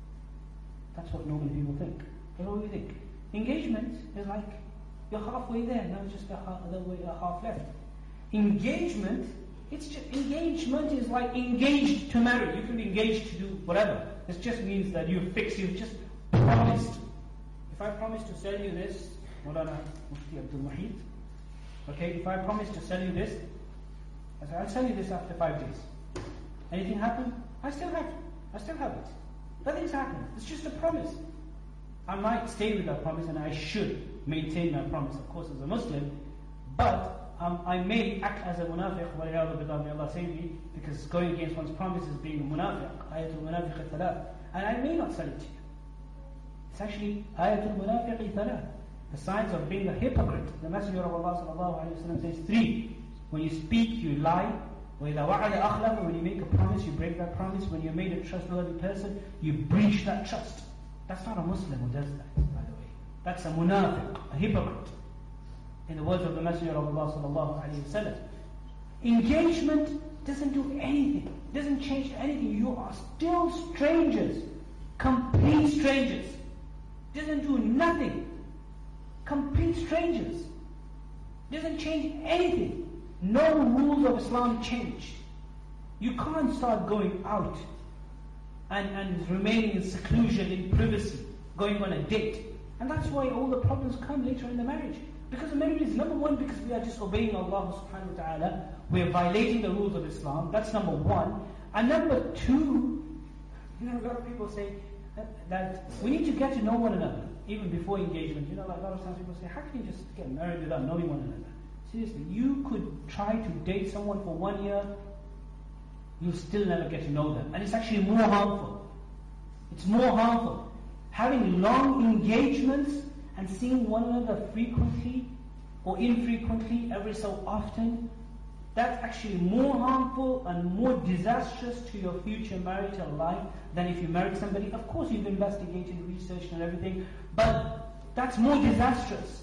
B: That's what normally people think. That's what we think. Engagement is like, you're halfway there, now it's just a half, the way, a half left. Engagement, it's just, engagement is like engaged to marry. You can be engaged to do whatever. It just means that you've fixed, you've just promised. If I promise to sell you this, Maulana Mufti Abdul Wahid, okay, if I promise to sell you this, I say, I'll sell you this after five days. Anything happen? I still have it. I still have it. Nothing's happened. It's just a promise. I might stay with that promise, and I should maintain my promise, of course, as a Muslim, but um, I may act as a munafiq, may Allah save me, because going against one's promise is being a munafiq, ayatul munafiq thalath, and I may not sell it to you. It's actually ayatul munafiqi thalath, the signs of being a hypocrite. The Messenger of Allah sallallahu alayhi wa sallam says three. When you speak, you lie. When you make a promise, you break that promise. When you're made a trustworthy person, you breach that trust. That's not a Muslim who does that, by the way. That's a munafiq, a hypocrite. In the words of the Messenger of Allah sallallahu alayhi wa sallam. Engagement doesn't do anything, doesn't change anything. You are still strangers, complete strangers. Doesn't do nothing. Complete strangers. Doesn't change anything. No rules of Islam change. You can't start going out and, and remaining in seclusion, in privacy, going on a date. And that's why all the problems come later in the marriage. Because the marriage is, number one, because we are disobeying Allah subhanahu wa ta'ala. We are violating the rules of Islam. That's number one. And number two, you know, a lot of people say that we need to get to know one another, even before engagement. You know, like a lot of times people say, how can you just get married without knowing one another? Seriously, you could try to date someone for one year, you'll still never get to know them. And it's actually more harmful. It's more harmful. Having long engagements and seeing one another frequently or infrequently, every so often, that's actually more harmful and more disastrous to your future marital life than if you married somebody. Of course you've investigated, researched and everything, but that's more disastrous.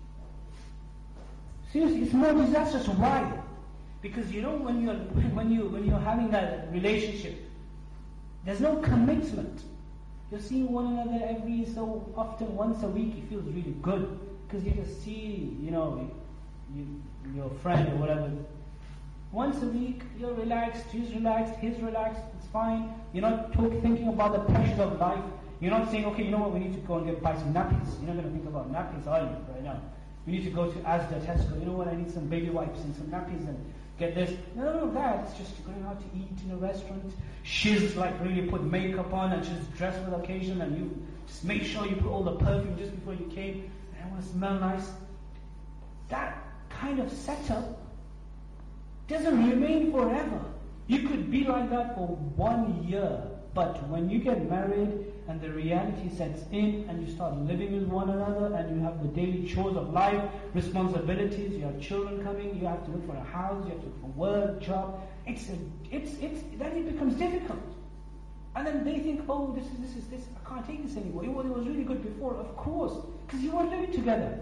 B: Seriously, it's more disastrous. Why? Because you know when you're when you when you're having that relationship, there's no commitment. You're seeing one another every so often, once a week. It feels really good because you just see, you know, you, your friend or whatever. Once a week, you're relaxed, he's relaxed, he's relaxed, it's fine. You're not talk, thinking about the pressures of life. You're not saying, okay, you know what, we need to go and get buy some nappies. You're not going to think about nappies, are you, right now? We need to go to Asda, Tesco. You know what, I need some baby wipes and some nappies and get this. No, no, no, that. It's just going out to eat in a restaurant. She's like really put makeup on and she's dressed for the occasion, and you just make sure you put all the perfume just before you came. And I want to smell nice. That kind of setup doesn't remain forever. You could be like that for one year, but when you get married and the reality sets in and you start living with one another and you have the daily chores of life, responsibilities, you have children coming, you have to look for a house, you have to look for work, job, it's, a, it's, it's, then it becomes difficult. And then they think, oh, this is, this is, this, I can't take this anymore. It was, it was really good before, of course, because you weren't living together.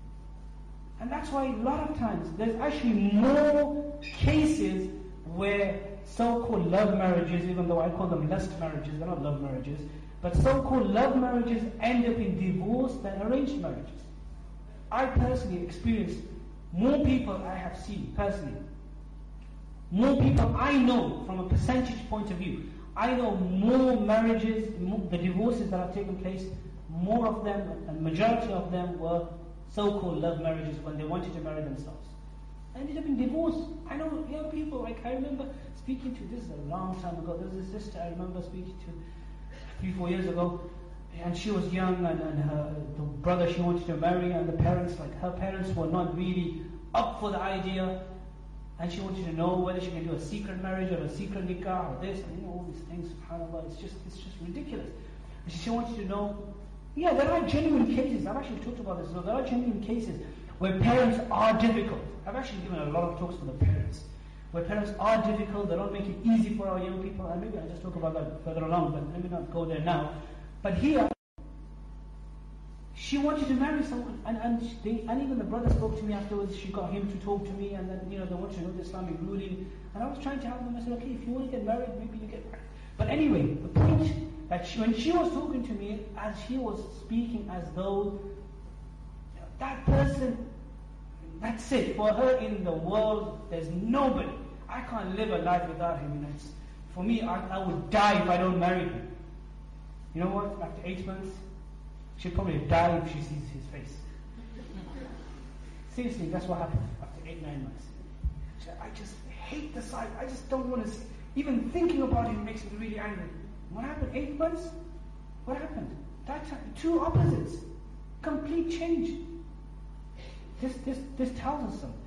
B: And that's why a lot of times there's actually more cases where so-called love marriages, even though I call them lust marriages, they're not love marriages, but so-called love marriages end up in divorce than arranged marriages. I personally experienced more people I have seen personally, more people I know from a percentage point of view. I know more marriages, more, the divorces that have taken place, more of them, and majority of them were so-called love marriages when they wanted to marry themselves. I ended up in divorce. I know young people, like I remember speaking to, this is a long time ago, there was a sister I remember speaking to three, four years ago, and she was young, and, and her, the brother she wanted to marry, and the parents, like her parents were not really up for the idea, and she wanted to know whether she can do a secret marriage or a secret nikah or this, and you know, all these things, subhanAllah, it's just, it's just ridiculous. And she, she wanted to know, yeah, there are genuine cases, I've actually talked about this, so there are genuine cases where parents are difficult. I've actually given a lot of talks to the parents, where parents are difficult, they don't make it easy for our young people, and maybe I'll just talk about that further along, but let me not go there now. But here, she wanted to marry someone, and, and, they, and even the brother spoke to me afterwards, she got him to talk to me, and then, you know, they wanted to know the Islamic ruling, and I was trying to help them. I said, okay, if you want to get married, maybe you get married. But anyway, the point that she, when she was talking to me, as she was speaking as though that person, that's it, for her in the world, there's nobody. I can't live a life without him. You know, it's, for me, I, I would die if I don't marry him. You know what? After eight months, she'll probably die if she sees his face. Seriously, that's what happened after eight, nine months. She said, I just hate the sight. I just don't want to see. Even thinking about him makes me really angry. What happened? Eight months? What happened? That time, two opposites. Complete change. This, this, this tells us something.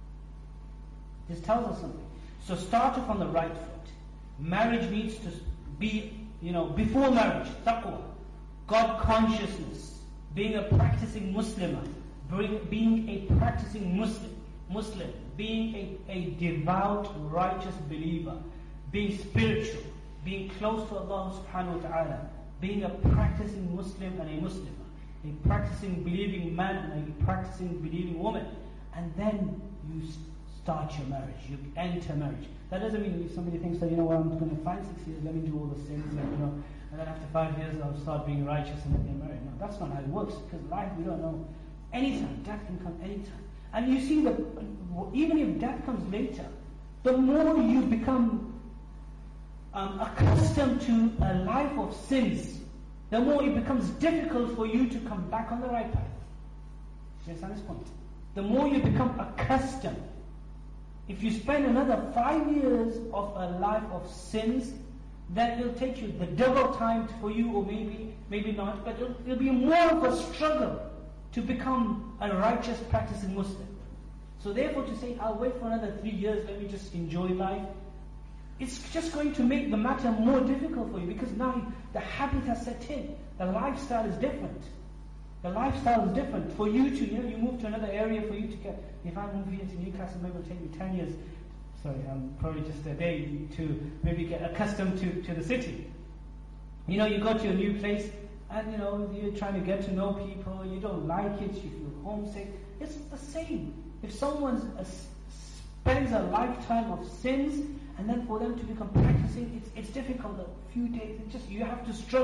B: This tells us something. So start off on the right foot. Marriage needs to be, you know, before marriage, taqwa, God consciousness, being a practicing Muslim, being a practicing Muslim, Muslim, being a, a devout, righteous believer, being spiritual, being close to Allah subhanahu wa ta'ala, being a practicing Muslim and a Muslim, a practicing believing man and a practicing believing woman, and then you start your marriage, you enter marriage. That doesn't mean if somebody thinks that, you know what, I'm going to find six years, let me do all the sins, and, you know, and then after five years I'll start being righteous and then get married. No, that's not how it works, because life, we don't know. Anytime, death can come anytime. And you see that even if death comes later, the more you become um, accustomed to a life of sins, the more it becomes difficult for you to come back on the right path. You understand this point? The more you become accustomed. If you spend another five years of a life of sins, then it'll take you the double time for you, or maybe, maybe not, but it'll, it'll be more of a struggle to become a righteous practicing Muslim. So therefore to say, I'll wait for another three years, let me just enjoy life, it's just going to make the matter more difficult for you, because now the habit has set in. The lifestyle is different. The lifestyle is different. For you to, you know, you move to another area, for you to get, if I move here to Newcastle, maybe it'll take me ten years, sorry, um, probably just a day to maybe get accustomed to, to the city. You know, you go to a new place, and you know, you're trying to get to know people, you don't like it, you feel homesick. It's the same. If someone uh, spends a lifetime of sins, and then for them to become practicing, it's, it's difficult. A few days, it's just, you have to struggle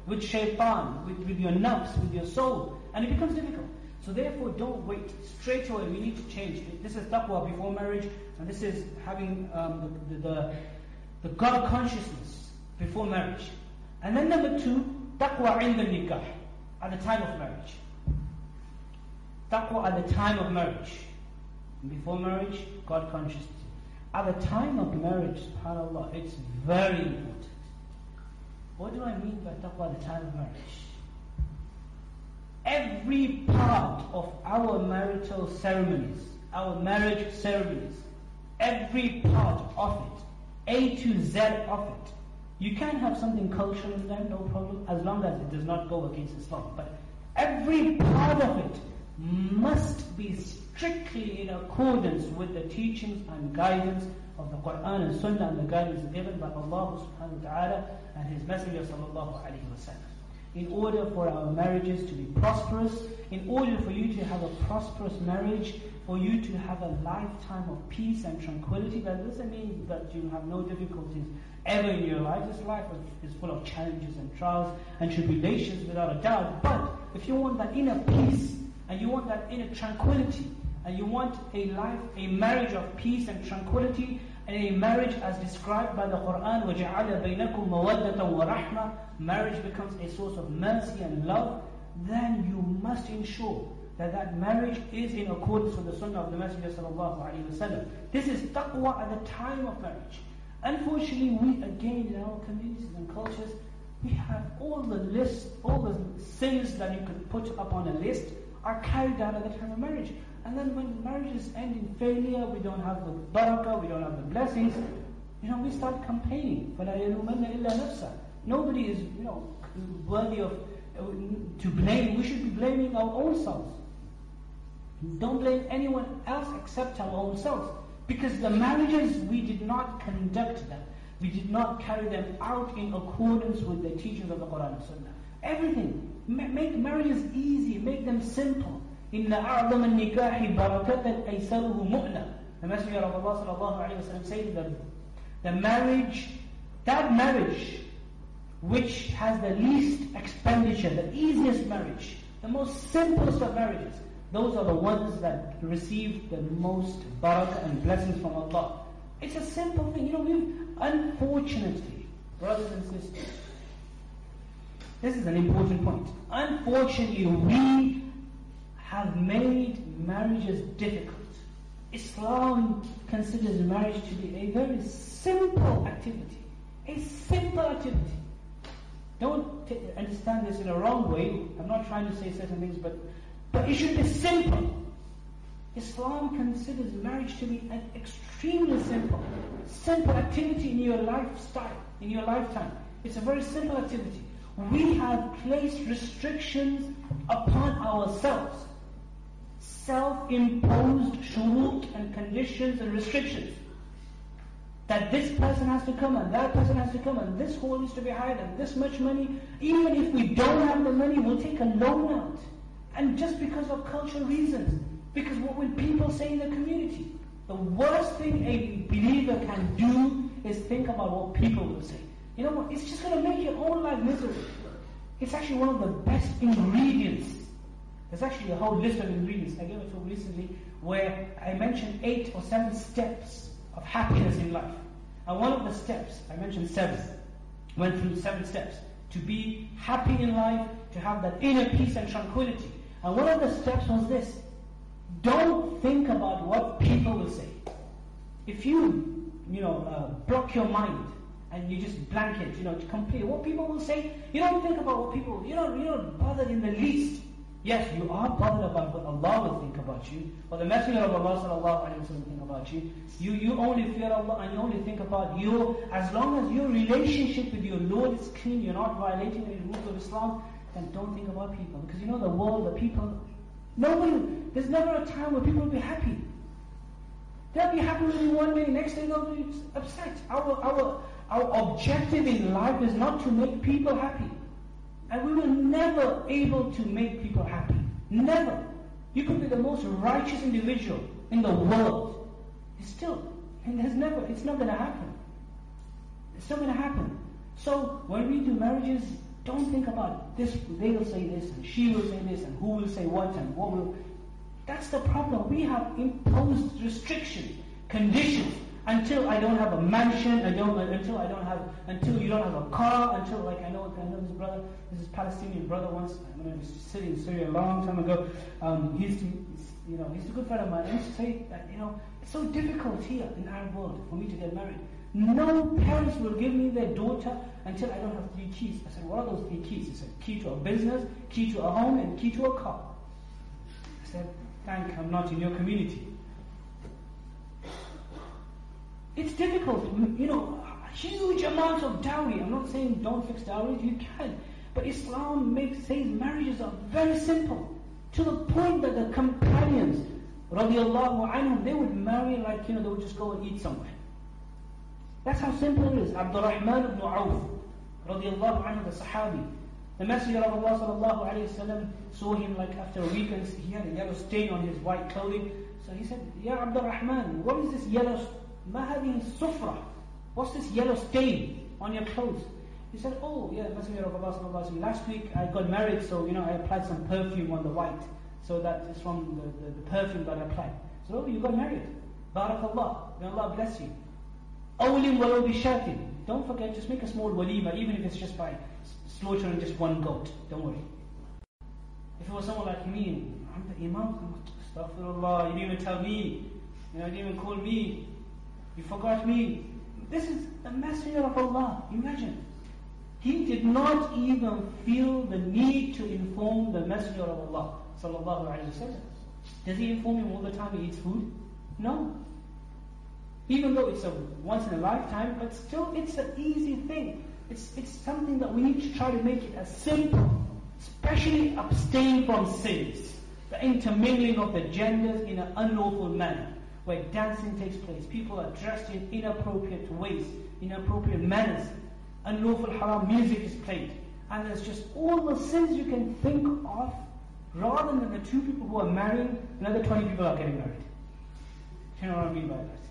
B: with shaitan, with, with your nafs, with your soul, and it becomes difficult. So therefore, don't wait. Straight away, we need to change. This is taqwa before marriage, and this is having um, the, the, the God consciousness before marriage. And then number two, taqwa inda nikah, at the time of marriage. Taqwa at the time of marriage. Before marriage, God consciousness. At the time of marriage, subhanAllah, it's very important. What do I mean by taqwa at the time of marriage? Every part of our marital ceremonies, our marriage ceremonies, every part of it, A to Z of it, you can have something cultural in there, no problem, as long as it does not go against Islam. But every part of it must be strictly in accordance with the teachings and guidance of the Quran and Sunnah, and the guidance given by Allah subhanahu wa ta'ala and His Messenger sallallahu alayhi wa sallam. In order for our marriages to be prosperous, in order for you to have a prosperous marriage, for you to have a lifetime of peace and tranquility, that doesn't mean that you have no difficulties ever in your life. This life is full of challenges and trials and tribulations without a doubt. But if you want that inner peace, and you want that inner tranquility, and you want a life, a marriage of peace and tranquility, and a marriage as described by the Quran, وَجَعَلَ بَيْنَكُمْ مَوَدَّةً وَرَحْمَةً, marriage becomes a source of mercy and love, then you must ensure that that marriage is in accordance with the Sunnah of the Messenger sallallahu alaihi wasallam. This is taqwa at the time of marriage. Unfortunately, we again in our communities and cultures, we have all the lists, all the sins that you could put up on a list are carried out at the time of marriage. And then when marriages end in failure, we don't have the barakah, we don't have the blessings, you know, we start complaining. فَلَا يَلُومَنَّ إِلَّا نَفْسَهُ. Nobody is, you know, worthy of uh, to blame. We should be blaming our own selves. Don't blame anyone else except our own selves. Because the marriages, we did not conduct them. We did not carry them out in accordance with the teachings of the Quran and Sunnah. Everything. Make marriages easy, make them simple. إِنَّ أَعْظَمَ النِّكَاحِ بَرَكَةً أَيْسَرُهُ مُؤْنَةً. The Messenger of Allah sallallahu alayhi wa sallam says that the marriage, that marriage which has the least expenditure, the easiest marriage, the most simplest of marriages, those are the ones that receive the most barakah and blessings from Allah. It's a simple thing. You know, we unfortunately, brothers and sisters, this is an important point. Unfortunately, we have made marriages difficult. Islam considers marriage to be a very simple activity. A simple activity. Don't t- understand this in a wrong way. I'm not trying to say certain things, but, but it should be simple. Islam considers marriage to be an extremely simple, simple activity in your lifestyle, in your lifetime. It's a very simple activity. We have placed restrictions upon ourselves. Self-imposed shurut and conditions and restrictions. That this person has to come and that person has to come and this hall needs to be hired and this much money. Even if we don't have the money, we'll take a loan out. And just because of cultural reasons. Because what will people say in the community? The worst thing a believer can do is think about what people will say. You know what? It's just going to make your own life miserable. It's actually one of the best ingredients. There's actually a whole list of ingredients. I gave a talk recently where I mentioned eight or seven steps of happiness in life. And one of the steps, I mentioned seven, went through seven steps. To be happy in life, to have that inner peace and tranquility. And one of the steps was this. Don't think about what people will say. If you, you know, uh, block your mind and you just blank it, you know, to complete what people will say, you don't think about what people, you know, you're not bothered in the least. Yes, you are bothered about what Allah will think about you, or the Messenger of Allah sallallahu alaihi wasallam think about you. You you only fear Allah and you only think about you. As long as your relationship with your Lord is clean, you're not violating any rules of Islam, then don't think about people. Because you know the world, the people, nobody, there's never a time where people will be happy. They'll be happy with you one day, next day they'll be upset. Our our our objective in life is not to make people happy. And we will never able to make people happy. Never. You could be the most righteous individual in the world. It's still, and there's never, it's not going to happen. It's not going to happen. So when we do marriages, Don't think about this, they will say this, and she will say this, and who will say what, and what will... That's the problem. We have imposed restrictions, conditions, until I don't have a mansion, I don't, until I don't have, until you don't have a car, until like I know, I know this brother, this is Palestinian brother once, I mean, I was sitting in Syria a long time ago, um, he used to, you know, he's a good friend of mine, I used to say that, you know, it's so difficult here in our world for me to get married. No parents will give me their daughter until I don't have three keys. I said, what are those three keys? He said, key to a business, key to a home, and key to a car. I said, thank, I'm not in your community. It's difficult, you know, huge amounts of dowry. I'm not saying don't fix dowry, you can. But Islam makes, says marriages are very simple. To the point that the companions, radiallahu anhum, they would marry like, you know, they would just go and eat somewhere. That's how simple it is. Abdurrahman ibn Auf, radiallahu anhu, the Sahabi. The Messenger of Allah sallallahu alayhi wa sallam saw him like after a week and he had a yellow stain on his white clothing. So he said, Ya Abdurrahman, what is this yellow stain? Ma hadhihi sufra. What's this yellow stain on your clothes? He said, oh yeah, Messenger of Allah sallallahu alaihi wasallam, last week I got married, so you know I applied some perfume on the white. So that is from the, the, the perfume that I applied. So oh, you got married. Barakallah. May Allah bless you. Awlim walau bishatin. Don't forget, just make a small walima, even if it's just by slaughtering just one goat. Don't worry. If it was someone like me, I'm the Imam, astaghfirullah, you didn't even tell me, you know, you didn't even call me. You forgot me. This is the Messenger of Allah. Imagine. He did not even feel the need to inform the Messenger of Allah sallallahu alaihi wasallam. Does he inform him all the time he eats food? No. Even though it's a once in a lifetime, but still it's an easy thing. It's it's something that we need to try to make it as simple. Especially abstain from sins. The intermingling of the genders in an unlawful manner, where dancing takes place, people are dressed in inappropriate ways, inappropriate manners, unlawful haram music is played, and there's just all the sins you can think of, rather than the two people who are marrying, another twenty people are getting married. You know what I mean by that?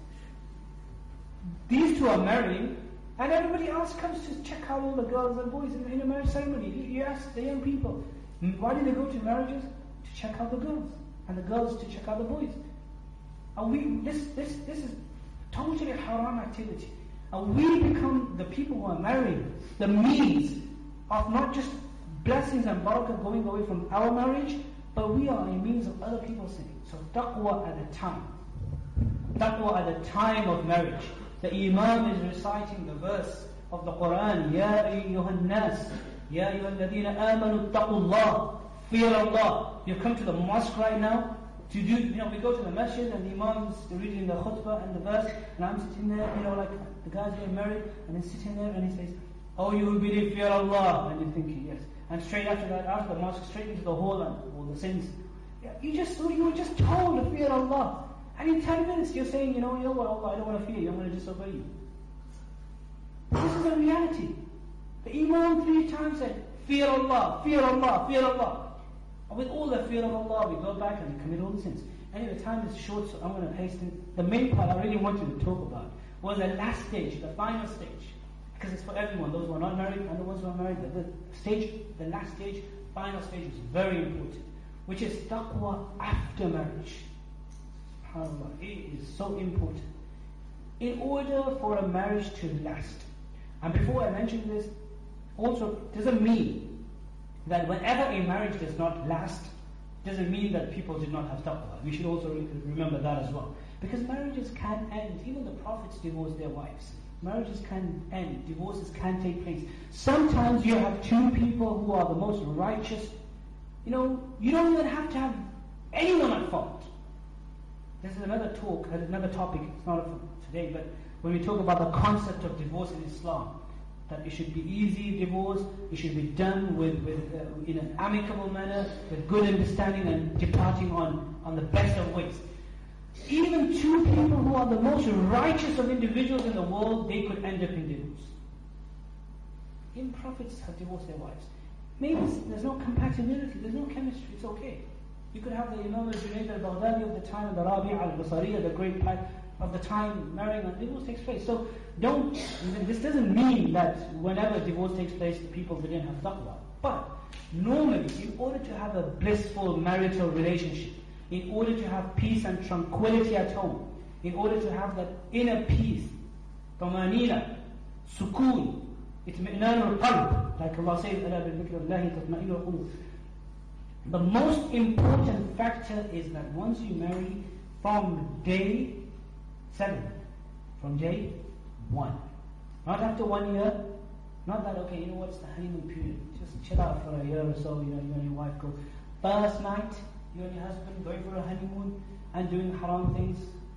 B: These two are marrying, and everybody else comes to check out all the girls and boys in, in a marriage ceremony. You, you ask the young people, why do they go to marriages? To check out the girls, and the girls to check out the boys. And we, this, this, this is totally haram activity. And we become the people who are marrying, the means of not just blessings and barakah going away from our marriage, but we are a means of other people sinning. So taqwa at the time. Taqwa at the time of marriage. The Imam is reciting the verse of the Quran, Ya ayyuhan nas, Ya ayyuhal ladhina amanu taqullah, fear Allah. You've come to the mosque right now, to do, you know, we go to the masjid and the Imam's reading the khutbah and the verse, and I'm sitting there, you know, like the guy's getting married, and he's sitting there and he says, oh, you will believe, fear Allah, and you're thinking, yes. And straight after that, after the mosque, straight into the hall and all the sins. Yeah, you just, you were just told to fear Allah. And in ten minutes you're saying, you know, you know what, Allah, I don't want to fear you, I'm going to disobey you. This is the reality. The Imam three times said, fear Allah, fear Allah, fear Allah. And with all the fear of Allah, we go back and we commit all the sins. Anyway, time is short, so I'm going to hasten. The main part I really wanted to talk about was the last stage, the final stage. Because it's for everyone, those who are not married and the ones who are married. The, the stage, the last stage, final stage is very important, which is taqwa after marriage. SubhanAllah, it is so important. In order for a marriage to last, and before I mention this, also doesn't mean that whenever a marriage does not last, doesn't mean that people did not have taqwa. We should also remember that as well. Because marriages can end. Even the prophets divorced their wives. Marriages can end. Divorces can take place. Sometimes you have two people who are the most righteous. You know, you don't even have to have anyone at fault. This is another talk, another topic. It's not for today, but when we talk about the concept of divorce in Islam, that it should be easy divorce, it should be done with, with uh, in an amicable manner, with good understanding and departing on, on the best of ways. Even two people who are the most righteous of individuals in the world, they could end up in divorce. Even prophets have divorced their wives. Maybe there's no compatibility, there's no chemistry, it's okay. You could have the Imam al-Junayd al-Baghdadi of the time of the Rabi' al-Basariya, the great of the time marrying and divorce takes place. So don't, this doesn't mean that whenever divorce takes place, the people didn't have taqwa. But normally, in order to have a blissful marital relationship, in order to have peace and tranquility at home, in order to have that inner peace, tamanina, sukoon, itmi'nan al-qalb, like Allah says, أَلَا بِذِكْرِ اللَّهِ تَطْمَئِنُّ الْقُلُوبُ. The most important factor is that once you marry, from day seven, from day one, not after one year, not that, okay, you know what's the honeymoon period, just chill out for a year or so, you know, you and your wife go, first night, you and your husband going for a honeymoon and doing haram things.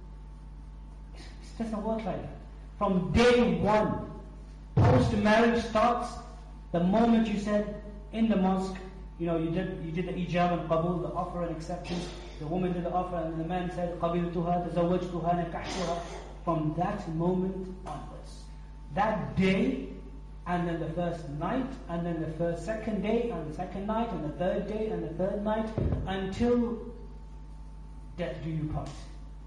B: It doesn't work like that. From day one, post-marriage starts, the moment you said in the mosque, you know, you did you did the ijab and qabul, the offer and acceptance, the woman did the offer and the man said, qabiltuha, tazawwajtuha, nakahtuha. From that moment onwards, that day, and then the first night, and then the first second day, and the second night, and the third day, and the third night, until death do you part.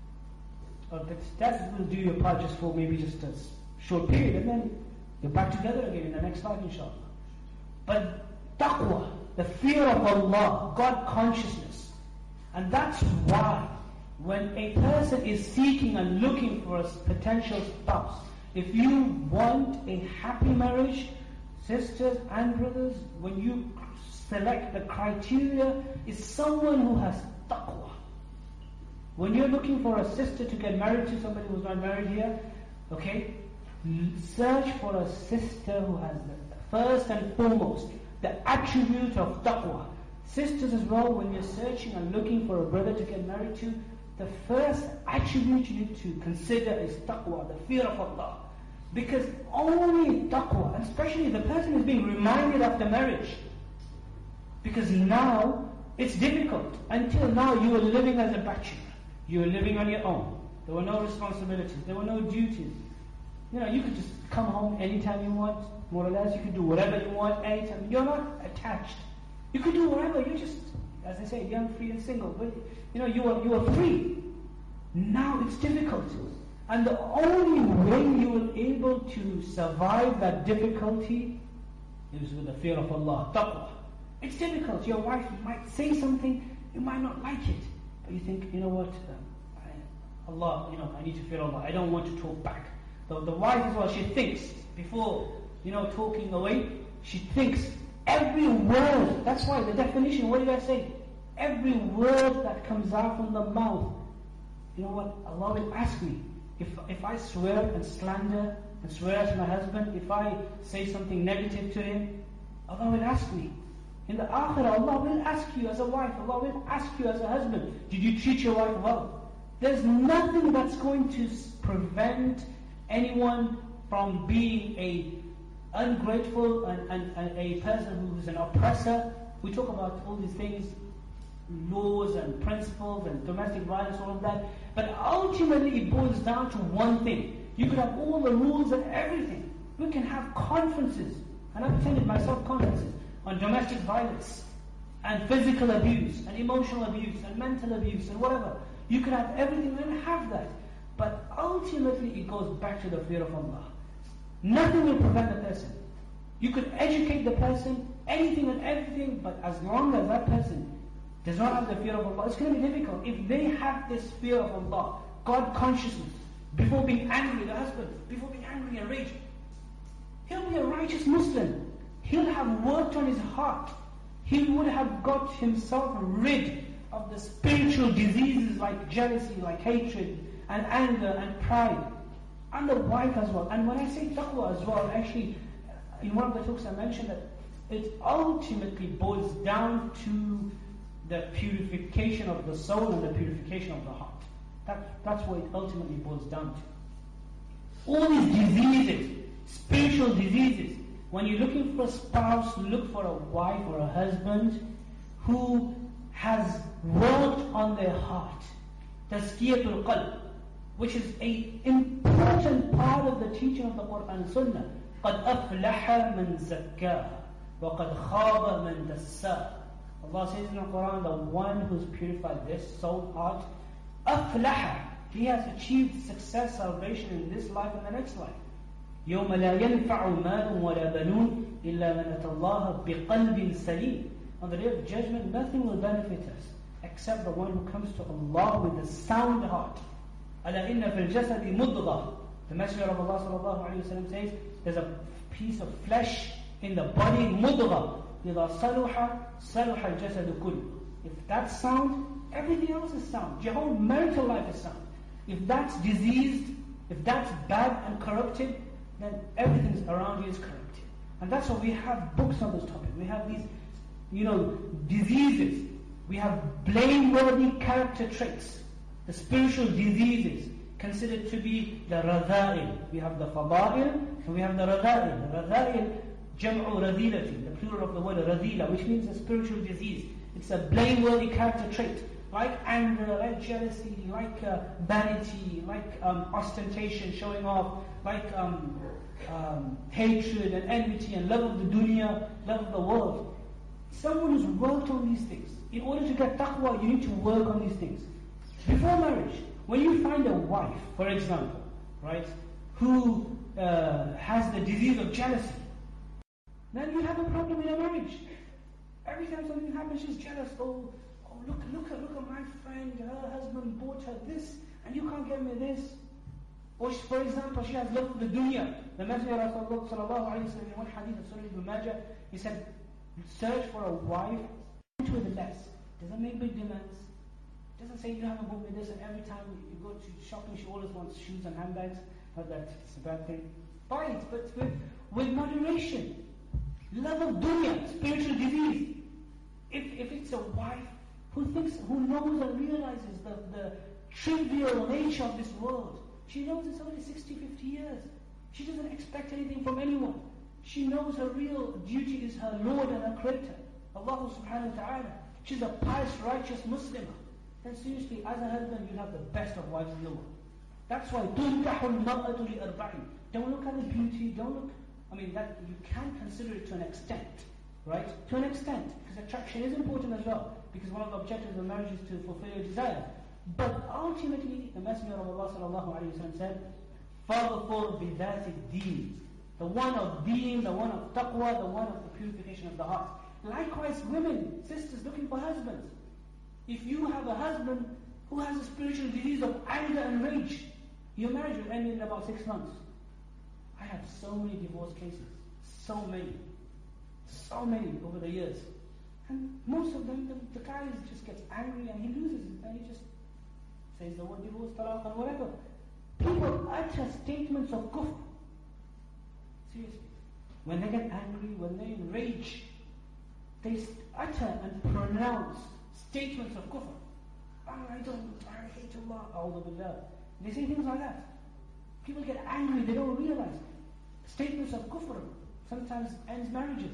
B: Or death will do your part just for maybe just a short period, and then you're back together again in the next life, inshallah. But taqwa, the fear of Allah, God consciousness, and that's why when a person is seeking and looking for a potential spouse, if you want a happy marriage, sisters and brothers, when you select the criteria, is someone who has taqwa. When you're looking for a sister to get married to, somebody who's not married here, okay, search for a sister who has the first and foremost the attribute of taqwa. Sisters as well, when you're searching and looking for a brother to get married to, the first attribute you need to consider is taqwa, the fear of Allah. Because only taqwa, and especially the person is being reminded after marriage. Because now, it's difficult. Until now, you were living as a bachelor. You were living on your own. There were no responsibilities. There were no duties. You know, you could just come home anytime you want, more or less. You could do whatever you want anytime. You're not attached. You could do whatever. You're just, as I say, young, free and single. But, you know, you are, you are free. Now it's difficult. And the only way you will be able to survive that difficulty is with the fear of Allah, taqwa. It's difficult. Your wife might say something, you might not like it. But you think, you know what, um, I, Allah, you know, I need to fear Allah. I don't want to talk back. The, the wife as well, she thinks, before, you know, talking away, she thinks every word. That's why the definition, what did I say? Every word that comes out from the mouth, you know what, Allah will ask me. If if I swear and slander and swear to my husband, if I say something negative to him, Allah will ask me. In the akhirah, Allah will ask you as a wife, Allah will ask you as a husband, did you treat your wife well? There's nothing that's going to prevent anyone from being a ungrateful and, and, and a person who is an oppressor. We talk about all these things, laws and principles and domestic violence, all of that. But ultimately it boils down to one thing. You could have all the rules and everything. We can have conferences, and I've attended myself conferences on domestic violence and physical abuse and emotional abuse and mental abuse and whatever. You could have everything and have that. But ultimately it goes back to the fear of Allah. Nothing will prevent the person. You could educate the person, anything and everything, but as long as that person does not have the fear of Allah, it's going to be difficult. If they have this fear of Allah, God consciousness, before being angry, the husband, before being angry and raging, he'll be a righteous Muslim. He'll have worked on his heart. He would have got himself rid of the spiritual diseases like jealousy, like hatred, and anger, and pride. And the wife as well. And when I say taqwa as well, actually, in one of the talks I mentioned that it ultimately boils down to the purification of the soul and the purification of the heart. That, that's what it ultimately boils down to. All these diseases, spiritual diseases, when you're looking for a spouse, look for a wife or a husband who has worked on their heart. Tazkiyatul qalb, which is an important part of the teaching of the Quran and Sunnah. قَدْ أَفْلَحَ مَنْ زَكَّاهَا وَقَدْ خَابَ مَنْ دَسَّاهَا. Allah says in the Quran, the one who's purified this soul, heart, أَفْلَحَ, he has achieved success, salvation in this life and the next life. يَوْمَ لَا يَنْفَعُ مَالٌ وَلَا بَنُونَ إِلَّا مَنْ أَتَى اللَّهَ بِقَلْبٍ سَلِيمٍ. On the day of judgment, nothing will benefit us except the one who comes to Allah with a sound heart. أَلَا إِنَّ فِي الْجَسَدِ مُضْغَةً. The Messenger of Allah sallallahu alayhi wa sallam says, there's a piece of flesh in the body, مُضْغَةً. إِذَا صَلُحَ صَلُحَ الْجَسَدُ كُلُّ. If that's sound, everything else is sound. Your whole marital life is sound. If that's diseased, if that's bad and corrupted, then everything around you is corrupted. And that's why we have books on this topic. We have these, you know, diseases. We have blameworthy character traits. The spiritual diseases considered to be the radha'il. We have the fada'il and we have the radha'il. The radha'il, jam'u radhilati, the plural of the word radhila, which means a spiritual disease. It's a blameworthy character trait. Like anger, like jealousy, like uh, vanity, like um, ostentation, showing off, like um, um, hatred and enmity and love of the dunya, love of the world. Someone who's worked on these things. In order to get taqwa, you need to work on these things. Before marriage, when you find a wife, for example, right, who uh, has the disease of jealousy, then you have a problem in a marriage. Every time something happens, she's jealous. Oh, oh, look, look at, look at my friend. Her husband bought her this, and you can't get me this. Or, she, for example, she has love of the dunya. The Messenger of Allah sallallahu alayhi wa sallam, in one hadith of Sunan Ibn Majah, he said, search for a wife with less. Doesn't make big demands. Doesn't say you haven't bought me this, and every time you go to shopping, she always wants shoes and handbags. Not that it's a bad thing. Buy it, but with, with moderation. Love of dunya, spiritual disease. If if it's a wife who thinks, who knows and realizes the, the trivial nature of this world, she knows it's only sixty, fifty years. She doesn't expect anything from anyone. She knows her real duty is her Lord and her Creator, Allah subhanahu wa ta'ala. She's a pious, righteous Muslim. Then seriously, as a husband, you have the best of wives in the world. That's why تُنْكَحُ الْمَرْأَةُ لِأَرْبَعٍ. Don't look at the beauty, don't look, I mean, that you can consider it to an extent, right? To an extent, because attraction is important as well, because one of the objectives of marriage is to fulfill your desire. But ultimately, the Messenger of Allah sallallahu alayhi wa sallam said, فَاظْفُرْ بِذَاتِ الدِّينِ. The one of deen, the one of taqwa, the one of the purification of the heart. Likewise, women, sisters looking for husbands. If you have a husband who has a spiritual disease of anger and rage, your marriage will end in about six months. I have so many divorce cases, so many, so many over the years. And most of them, the, the guy just gets angry and he loses it, and he just says the word divorce, talaq, and whatever. People utter statements of kufr. Seriously. When they get angry, when they rage, they utter and pronounce statements of kufr. Oh, I don't, I hate Allah, a'udhu billah. They say things like that. People get angry, they don't realize. Statements of kufr sometimes ends marriages.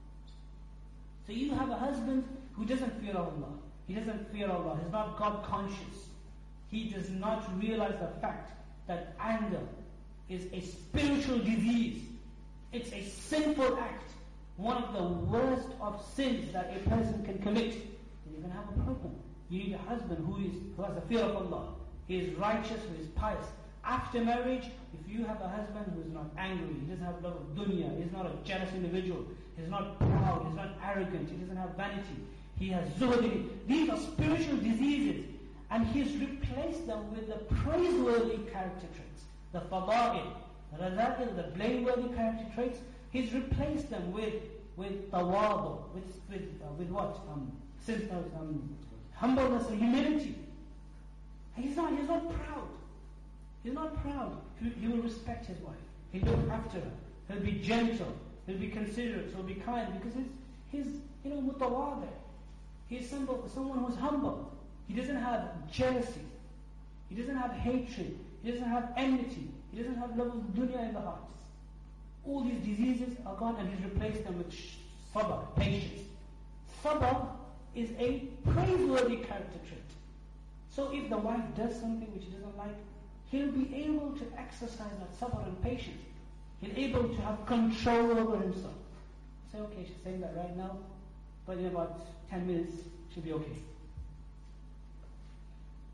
B: So you have a husband who doesn't fear Allah. He doesn't fear Allah. He's not God conscious. He does not realize the fact that anger is a spiritual disease. It's a sinful act. One of the worst of sins that a person can commit. Then you're going to have a problem. You need a husband who is who has the fear of Allah. He is righteous, who is pious. After marriage, if you have a husband who is not angry, he doesn't have love of dunya, he's not a jealous individual, he's not proud, he's not arrogant, he doesn't have vanity, he has zuhd. These are spiritual diseases, and he's replaced them with the praiseworthy character traits, the fada'il, radha'il, the blameworthy character traits. He's replaced them with with tawadu, with with uh, with what? Um, um, humbleness and humility. And he's not he's not proud. He's not proud. He, he will respect his wife. He'll look after her. He'll be gentle. He'll be considerate. He'll be kind, because he's he's you know mutawadi. He's someone someone who's humble. He doesn't have jealousy. He doesn't have hatred. He doesn't have enmity. He doesn't have love of dunya in the heart. All these diseases are gone, and he's replaced them with sabr, patience. Sabr is a praiseworthy character trait. So if the wife does something which he doesn't like, he'll be able to exercise that sabr and patience. He'll be able to have control over himself. Say, okay, she's saying that right now, but in about ten minutes, she'll be okay.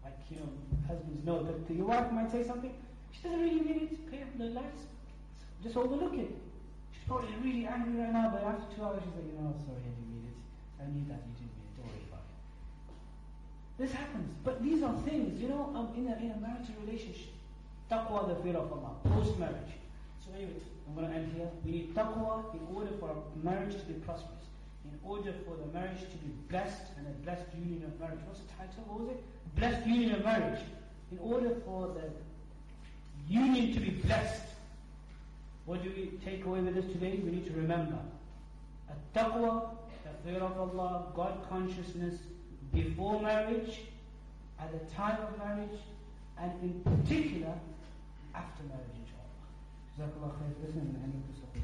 B: like, you know, husbands know that your wife might say something, she doesn't really mean it, pay up the lights, just overlook it. She's probably really angry right now, but after two hours she's like, you know, sorry, I didn't mean it. I knew that you didn't mean it, don't worry about it. This happens, but these are things, you know, um, in a in a marital relationship. Taqwa, the fear of Allah, post-marriage. So anyway, I'm going to end here. We need taqwa in order for a marriage to be prosperous. In order for the marriage to be blessed, and a blessed union of marriage. What's the title? What was it? Blessed union of marriage. In order for the union to be blessed, what do we take away with us today? We need to remember at-taqwa, the fear of Allah, God consciousness before marriage, at the time of marriage, and in particular after marriage, inshallah. Jazakallah khair. Listen, and end of this.